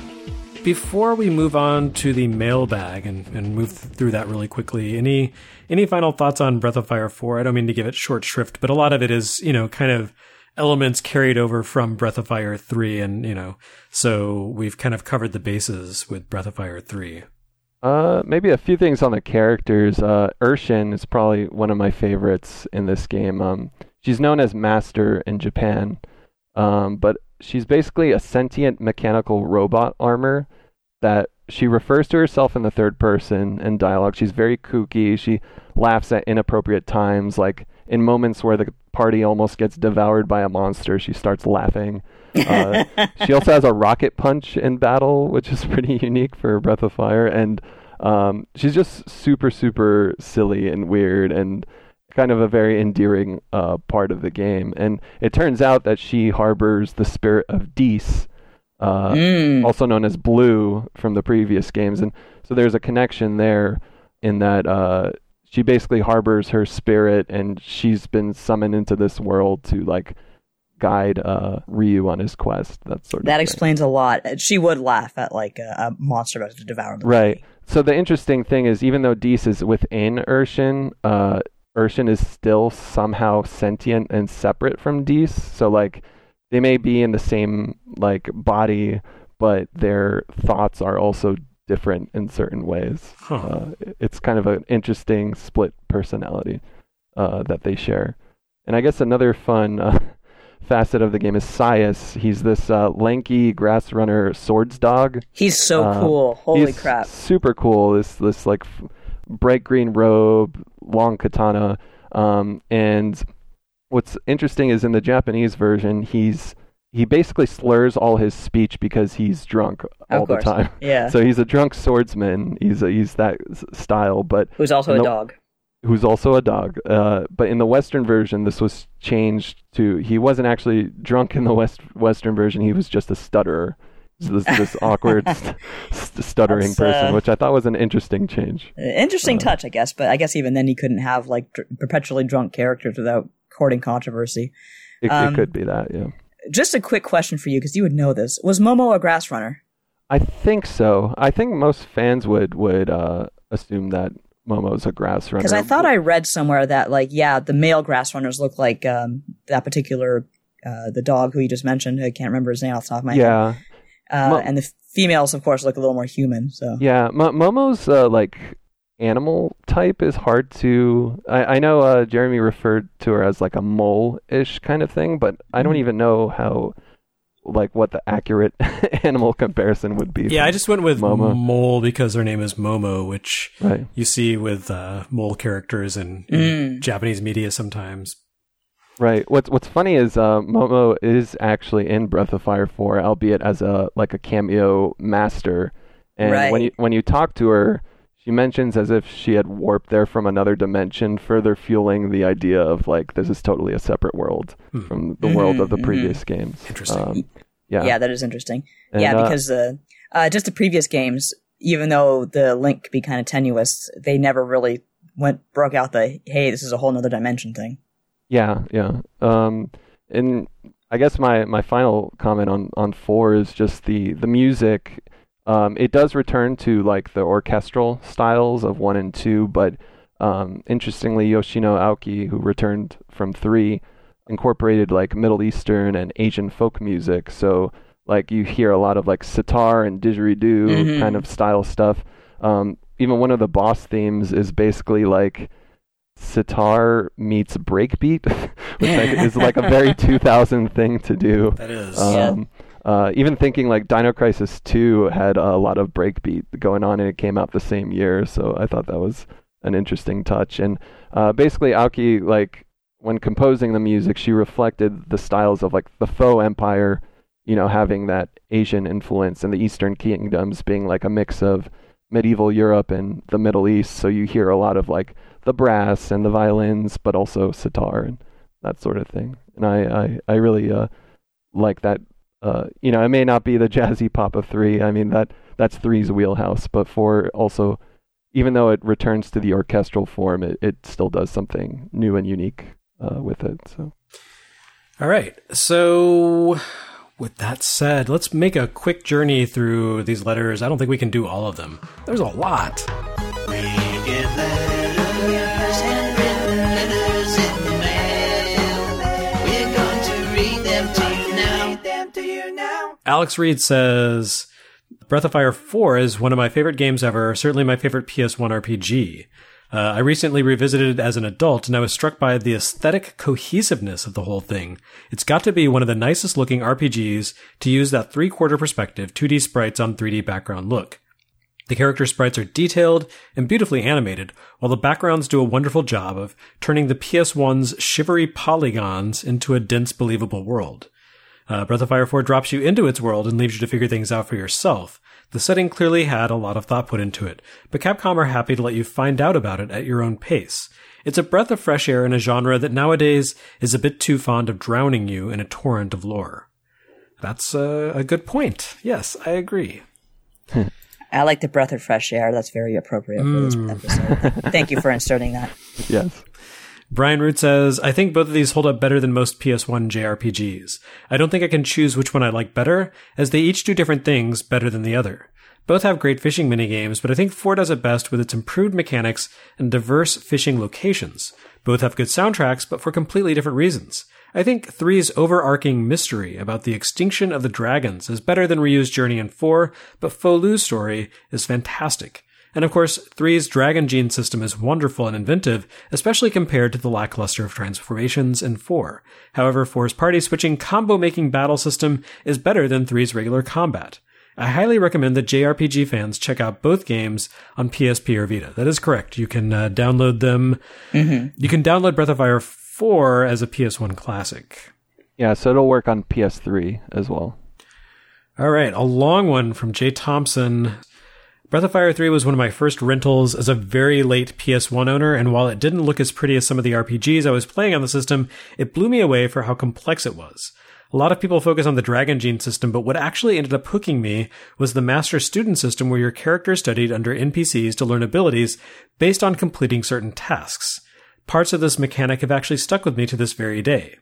B: before we move on to the mailbag and, and move through that really quickly, any any final thoughts on Breath of Fire four? I don't mean to give it short shrift, but a lot of it is, you know, kind of elements carried over from Breath of Fire three, and, you know, so we've kind of covered the bases with Breath of Fire three.
C: Uh, maybe a few things on the characters. Uh, Urshin is probably one of my favorites in this game. Um, she's known as Master in Japan, um, but she's basically a sentient mechanical robot armor that she refers to herself in the third person in dialogue. She's very kooky. She laughs at inappropriate times, like in moments where the party almost gets devoured by a monster, she starts laughing. Uh, she also has a rocket punch in battle, which is pretty unique for Breath of Fire, and um, she's just super, super silly and weird, and kind of a very endearing uh, part of the game. And it turns out that she harbors the spirit of Dees, uh,
D: mm.
C: also known as Blue from the previous games. And so there's a connection there in that uh, she basically harbors her spirit, and she's been summoned into this world to like guide uh, Ryu on his quest. That sort of
D: That
C: thing.
D: explains a lot. She would laugh at like a, a monster about to devour the
C: Right.
D: body.
C: So the interesting thing is, even though Dees is within Urshin, uh, Urshin is still somehow sentient and separate from Dees. So like they may be in the same like body, but their thoughts are also different in certain ways.
B: Huh.
C: Uh, it's kind of an interesting split personality uh, that they share. And I guess another fun uh, facet of the game is Sias. He's this uh, lanky grass runner swords dog.
D: He's so
C: Uh,
D: cool. Holy
C: he's
D: crap.
C: Super cool. This this like f- bright green robe, long katana, um, and what's interesting is in the Japanese version, he's he basically slurs all his speech because he's drunk all the time.
D: Yeah.
C: So he's a drunk swordsman. He's a, he's that s- style, but
D: who's also
C: the,
D: a dog.
C: Who's also a dog. Uh, but in the Western version, this was changed to he wasn't actually drunk in the West Western version. He was just a stutterer. So this this awkward st- st- stuttering
D: That's,
C: person,
D: uh,
C: which I thought was an interesting change.
D: Interesting
C: Uh,
D: touch, I guess. But I guess even then he couldn't have like dr- perpetually drunk characters without courting controversy.
C: It,
D: Um,
C: it could be that, yeah.
D: Just a quick question for you, because you would know this. Was Momo a grass runner?
C: I think so. I think most fans would would uh, assume that Momo's a grass runner.
D: Because I thought I read somewhere that, like, yeah, the male grass runners look like um, that particular, uh, the dog who you just mentioned. I can't remember his name off the top of my
C: yeah.
D: head. Uh,
C: Mo-
D: and the females, of course, look a little more human. So
C: Yeah, Mo- Momo's uh, like animal type is hard to. I, I know uh, Jeremy referred to her as like a mole-ish kind of thing, but I don't even know how, like, what the accurate animal comparison would be.
B: Yeah, I just went with
C: Momo.
B: Mole because her name is Momo, which
C: Right.
B: you see with uh, mole characters in, in
D: Mm.
B: Japanese media sometimes.
C: Right. What's What's funny is uh, Momo is actually in Breath of Fire four, albeit as a like a cameo master. And when
D: Right.
C: you when you talk to her, she mentions as if she had warped there from another dimension, further fueling the idea of like this is totally a separate world
B: Hmm.
C: from the world of the
D: Mhm,
C: previous games.
B: Interesting.
C: Um, yeah.
D: yeah, that is interesting.
C: And,
D: yeah,
C: uh,
D: because uh, uh, just the previous games, even though the link could be kind of tenuous, they never really went broke out the hey, this is a whole nother dimension thing.
C: Yeah, yeah. Um, and I guess my, my final comment on, on four is just the, the music. Um, it does return to like the orchestral styles of one and two, but um, interestingly, Yoshino Aoki, who returned from three, incorporated like Middle Eastern and Asian folk music. So like you hear a lot of like sitar and didgeridoo
D: Mhm.
C: kind of style stuff. Um, even one of the boss themes is basically like sitar meets breakbeat, which I think is like a very two thousand thing to do.
B: That is.
C: Um, uh, even thinking like Dino Crisis two had a lot of breakbeat going on, and it came out the same year, so I thought that was an interesting touch. And uh, basically, Aoki, like when composing the music, she reflected the styles of like the Faux Empire, you know, having that Asian influence, and the Eastern Kingdoms being like a mix of medieval Europe and the Middle East. So you hear a lot of like the brass and the violins, but also sitar and that sort of thing. And I, I, I really uh, like that. Uh, you know, it may not be the jazzy pop of three. I mean, that that's three's wheelhouse, but four also, even though it returns to the orchestral form, it, it still does something new and unique uh, with it. So,
B: All right. So, with that said, let's make a quick journey through these letters. I don't think we can do all of them. There's a lot.
K: We get letters, handwritten letters in the mail. We're going to read them to you now. Read them to you now.
B: Alex Reed says, Breath of Fire four is one of my favorite games ever, certainly my favorite P S one R P G. Uh, I recently revisited it as an adult, and I was struck by the aesthetic cohesiveness of the whole thing. It's got to be one of the nicest looking R P Gs to use that three-quarter perspective two D sprites on three D background look. The character sprites are detailed and beautifully animated, while the backgrounds do a wonderful job of turning the P S one's shivery polygons into a dense, believable world. Uh, Breath of Fire four drops you into its world and leaves you to figure things out for yourself. The setting clearly had a lot of thought put into it, but Capcom are happy to let you find out about it at your own pace. It's a breath of fresh air in a genre that nowadays is a bit too fond of drowning you in a torrent of lore. That's uh, a good point. Yes, I agree.
D: I like the breath of fresh air. That's very appropriate for this
B: Mm.
D: episode. Thank you for inserting that.
C: yes.
B: Brian Root says, I think both of these hold up better than most P S one J R P Gs. I don't think I can choose which one I like better, as they each do different things better than the other. Both have great fishing minigames, but I think four does it best with its improved mechanics and diverse fishing locations. Both have good soundtracks, but for completely different reasons. I think three's overarching mystery about the extinction of the dragons is better than Ryu's journey in four, but Folu's story is fantastic. And of course, three's Dragon Gene system is wonderful and inventive, especially compared to the lackluster of transformations in four. However, four's party-switching combo-making battle system is better than three's regular combat. I highly recommend that J R P G fans check out both games on P S P or Vita. That is correct. You can uh, download them.
D: Mm-hmm.
B: You can download Breath of Fire four as a P S one classic.
C: Yeah, so it'll work on P S three as well.
B: All right, a long one from Jay Thompson. Breath of Fire three was one of my first rentals as a very late P S one owner, and while it didn't look as pretty as some of the R P Gs I was playing on the system, it blew me away for how complex it was. A lot of people focus on the Dragon Gene system, but what actually ended up hooking me was the Master-Student system where your character studied under N P Cs to learn abilities based on completing certain tasks. Parts of this mechanic have actually stuck with me to this very day.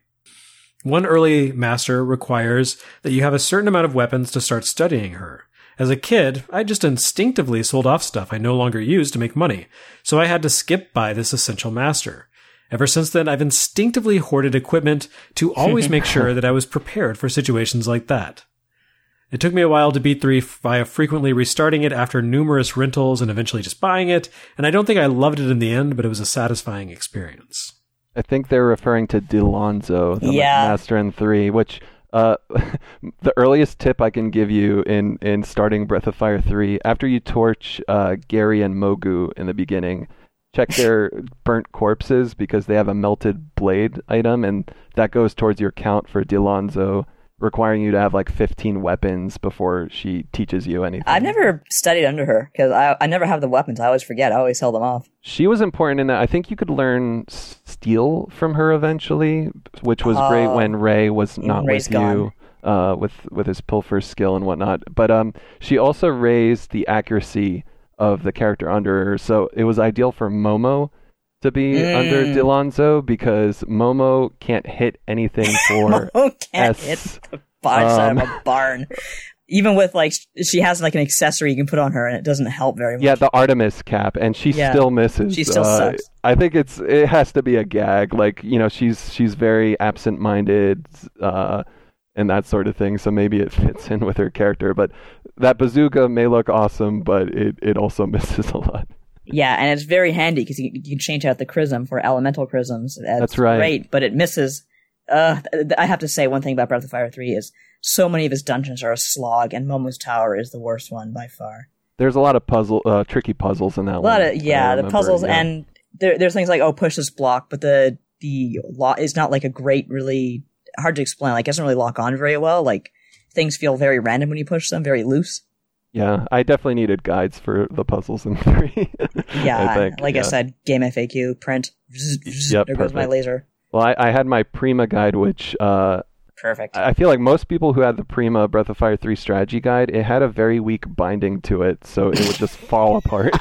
B: One early master requires that you have a certain amount of weapons to start studying her. As a kid, I just instinctively sold off stuff I no longer used to make money, so I had to skip by this essential master. Ever since then, I've instinctively hoarded equipment to always make sure that I was prepared for situations like that. It took me a while to beat three via frequently restarting it after numerous rentals and eventually just buying it, and I don't think I loved it in the end, but it was a satisfying experience.
C: I think they're referring to Dilonzo, the
D: Yeah.
C: master in three, which uh, the earliest tip I can give you in, in starting Breath of Fire three, after you torch uh, Gary and Mogu in the beginning, check their burnt corpses because they have a melted blade item, and that goes towards your count for Dilonzo, requiring you to have like fifteen weapons before she teaches you anything.
D: I've never studied under her because I, I never have the weapons. I always forget. I always sell them off.
C: She was important in that I think you could learn steel from her eventually, which was
D: Oh.
C: great when Ray was not
D: Ray's
C: with you uh, with with his pilfer skill and whatnot. But um, she also raised the accuracy of the character under her, so it was ideal for Momo to be
D: Mm.
C: under Dilonzo because Momo can't hit anything for
D: Momo can't
C: S.
D: hit the bottom side
C: Um,
D: of a barn. Even with, like, she has, like, an accessory you can put on her, and it doesn't help very much.
C: Yeah, the Artemis cap, and she
D: Yeah.
C: still misses.
D: She still
C: Uh,
D: sucks.
C: I think it's it has to be a gag. Like, you know, she's she's very absent-minded uh, and that sort of thing. So maybe it fits in with her character. But that bazooka may look awesome, but it, it also misses a lot.
D: Yeah, and it's very handy because you, you can change out the chrism for elemental chrisms. That's,
C: That's right.
D: Great, but it misses. Uh, th- I have to say one thing about Breath of Fire three is so many of his dungeons are a slog, and Momo's Tower is the worst one by far.
C: There's a lot of puzzle, uh, tricky puzzles in that
D: A
C: one.
D: lot of yeah,
C: I
D: the
C: remember,
D: puzzles,
C: yeah.
D: and there, there's things like oh, push this block, but the the law is not like a great, really hard to explain. Like it doesn't really lock on very well. Like things feel very random when you push them, very loose.
C: Yeah, I definitely needed guides for the puzzles in three.
D: Yeah,
C: I think,
D: like
C: yeah.
D: I said, game F A Q, print. Zzz, zzz,
C: Yep,
D: there goes my
C: perfect.
D: laser.
C: Well, I, I had my Prima guide, which uh,
D: Perfect.
C: I feel like most people who had the Prima Breath of Fire three strategy guide, it had a very weak binding to it, so it would just fall apart.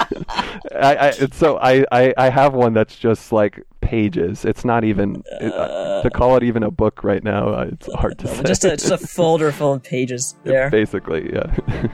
C: I, I, it's so I, I, I have one that's just like pages. It's not even it, uh, to call it even a book right now. Uh, it's hard to say.
D: Just a, just a folder full of pages there.
C: Basically, yeah.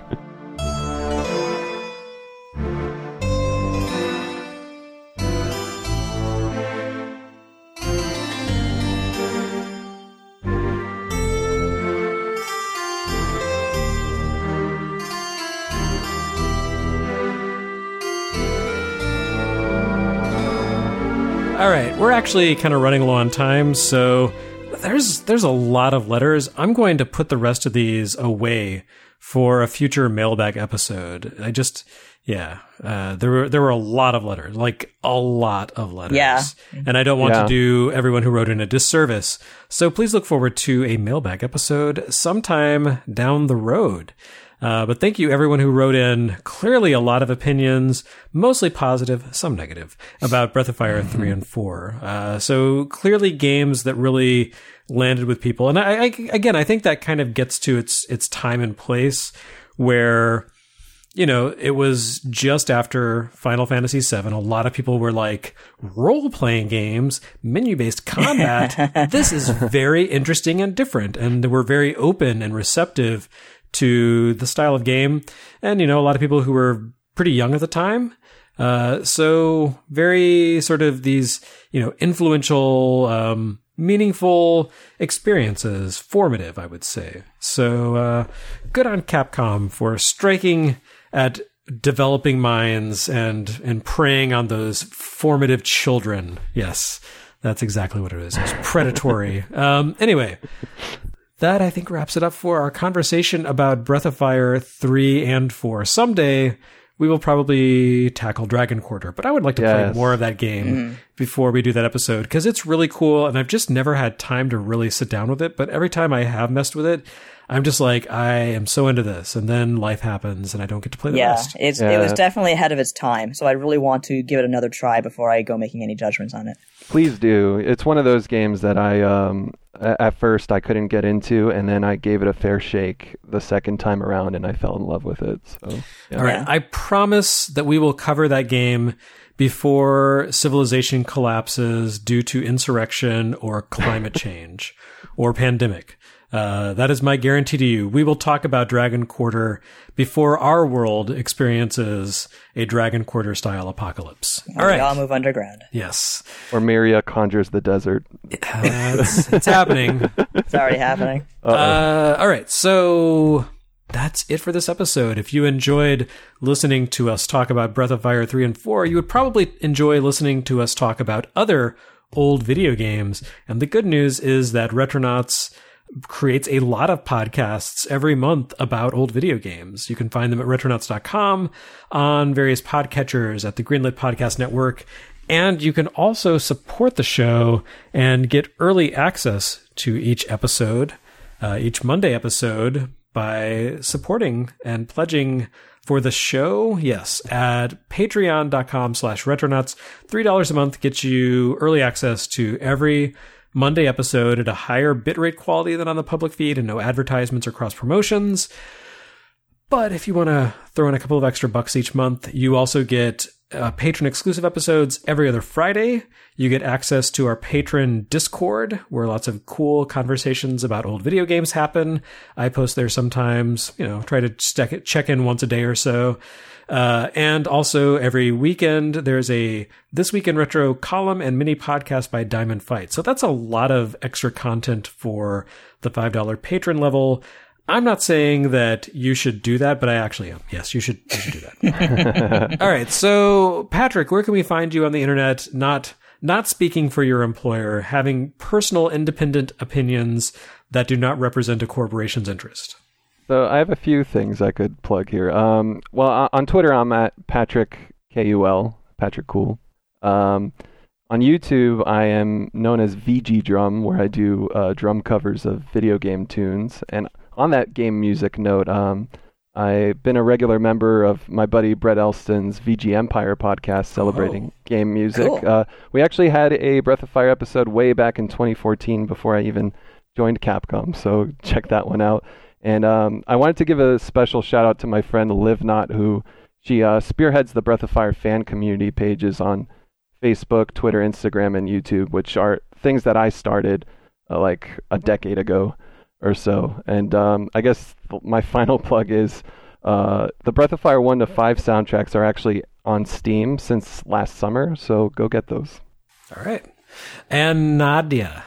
B: All right, we're actually kind of running low on time, so there's there's a lot of letters. I'm going to put the rest of these away for a future mailbag episode. I just, yeah, uh, there were there were a lot of letters, like a lot of letters.
D: Yeah.
B: And I don't want
C: Yeah.
B: to do everyone who wrote in a disservice. So please look forward to a mailbag episode sometime down the road. Uh, but thank you, everyone who wrote in. Clearly a lot of opinions, mostly positive, some negative, about Breath of Fire three and four. Uh, so clearly games that really landed with people. And I, I, again, I think that kind of gets to its, its time and place where, you know, it was just after Final Fantasy seven. A lot of people were like, role-playing games, menu-based combat, this is very interesting and different. And we're very open and receptive to the style of game. And, you know, a lot of people who were pretty young at the time. Uh, so very sort of these, you know, influential, um, meaningful experiences, formative, I would say. So, uh, good on Capcom for striking at developing minds and, and preying on those formative children. Yes, that's exactly what it is. It's predatory. um, anyway. That, I think, wraps it up for our conversation about Breath of Fire three and four. Someday, we will probably tackle Dragon Quarter. But I would like to
C: Yes.
B: play more of that game
D: Mm.
B: before we do that episode, because it's really cool, and I've just never had time to really sit down with it. But every time I have messed with it, I'm just like, I am so into this, and then life happens, and I don't get to play the
D: Yeah,
B: rest.
D: it's,
C: Yeah.
D: it was definitely ahead of its time, so I really want to give it another try before I go making any judgments on it.
C: Please do. It's one of those games that I, um, a- at first I couldn't get into, and then I gave it a fair shake the second time around, and I fell in love with it. So, yeah.
B: All right, I promise that we will cover that game before civilization collapses due to insurrection or climate change or pandemic. Uh, that is my guarantee to you. We will talk about Dragon Quarter before our world experiences a Dragon Quarter style apocalypse. All right.
D: We all move underground.
B: Yes.
C: Or Miria conjures the desert.
B: Uh, it's, it's happening.
D: It's already happening.
B: Uh, all right. So that's it for this episode. If you enjoyed listening to us talk about Breath of Fire three and four, you would probably enjoy listening to us talk about other old video games. And the good news is that Retronauts creates a lot of podcasts every month about old video games. You can find them at retronauts dot com, on various podcatchers, at the Greenlit Podcast Network, and you can also support the show and get early access to each episode, uh, each Monday episode, by supporting and pledging for the show. Yes, at patreon dot com slash retronauts. three dollars a month gets you early access to every Monday episode at a higher bitrate quality than on the public feed, and no advertisements or cross promotions. But if you want to throw in a couple of extra bucks each month, you also get uh, patron exclusive episodes every other Friday. You get access to our patron Discord, where lots of cool conversations about old video games happen. I post there sometimes, you know, try to check, check in once a day or so. Uh, and also every weekend, there's a This Week in Retro column and mini podcast by Diamond Fight. So that's a lot of extra content for the five dollars patron level. I'm not saying that you should do that, but I actually am. Yes, you should, you should do that. All right. So Patrick, where can we find you on the internet? Not, not speaking for your employer, having personal independent opinions that do not represent a corporation's interest.
C: So I have a few things I could plug here. Um, well, on Twitter, I'm at Patrick K U L, Patrick Cool. Um, on YouTube, I am known as V G Drum, where I do uh, drum covers of video game tunes. And on that game music note, um, I've been a regular member of my buddy Brett Elston's V G Empire podcast celebrating oh, game music.
D: Cool.
C: Uh, we actually had a Breath of Fire episode way back in twenty fourteen before I even joined Capcom, so check that one out. And um, I wanted to give a special shout out to my friend Liv Knott, who she uh, spearheads the Breath of Fire fan community pages on Facebook, Twitter, Instagram, and YouTube, which are things that I started uh, like a decade ago or so. And um, I guess my final plug is uh, the Breath of Fire one to five soundtracks are actually on Steam since last summer, so go get those.
B: All right. And Nadia.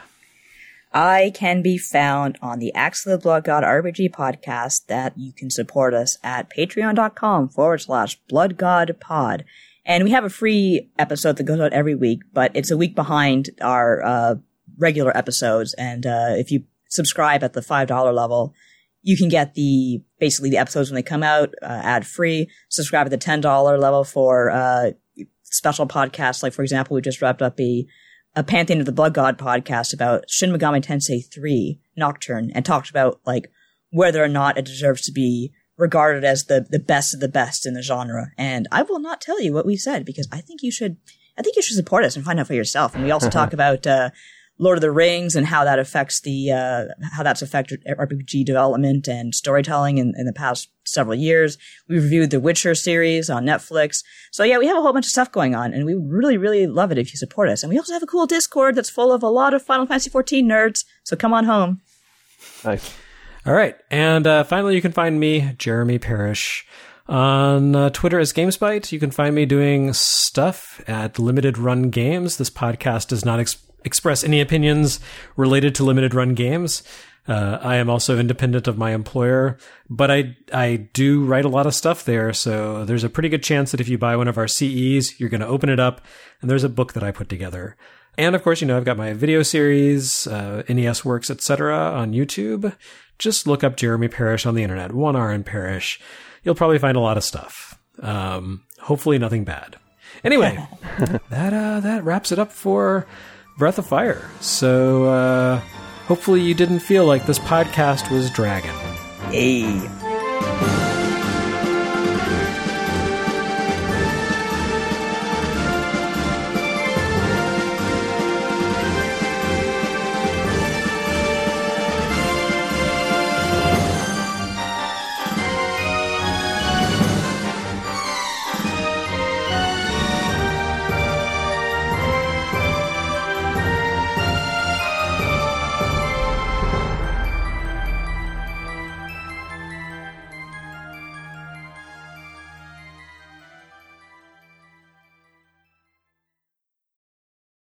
D: I can be found on the Axe of the Blood God R P G podcast that you can support us at patreon dot com forward slash Blood God Pod. And we have a free episode that goes out every week, but it's a week behind our uh, regular episodes. And uh, if you subscribe at the five dollars level, you can get the basically the episodes when they come out uh, ad free. Subscribe at the ten dollars level for uh, special podcasts. Like, for example, we just wrapped up a a Pantheon of the Blood God podcast about Shin Megami Tensei three Nocturne, and talked about like whether or not it deserves to be regarded as the, the best of the best in the genre. And I will not tell you what we said, because I think you should, I think you should support us and find out for yourself. And we also talk about, uh, Lord of the Rings and how that affects the, uh, how that's affected R P G development and storytelling in, in the past several years. We reviewed the Witcher series on Netflix. So yeah, we have a whole bunch of stuff going on, and we would really, really love it if you support us. And we also have a cool Discord that's full of a lot of Final Fantasy fourteen nerds. So come on home.
C: Nice.
B: All right. And uh, finally, you can find me, Jeremy Parrish, on uh, Twitter as GameSpite. You can find me doing stuff at Limited Run Games. This podcast does not ex- express any opinions related to Limited Run Games. Uh, I am also independent of my employer, but I I do write a lot of stuff there. So there's a pretty good chance that if you buy one of our C Es, you're going to open it up, and there's a book that I put together. And of course, you know, I've got my video series, uh, N E S Works, et cetera on YouTube. Just look up Jeremy Parrish on the internet, one R in Parrish. You'll probably find a lot of stuff. Um, hopefully nothing bad. Anyway, that uh, that wraps it up for Breath of Fire. So uh, hopefully you didn't feel like this podcast was dragging.
D: Hey.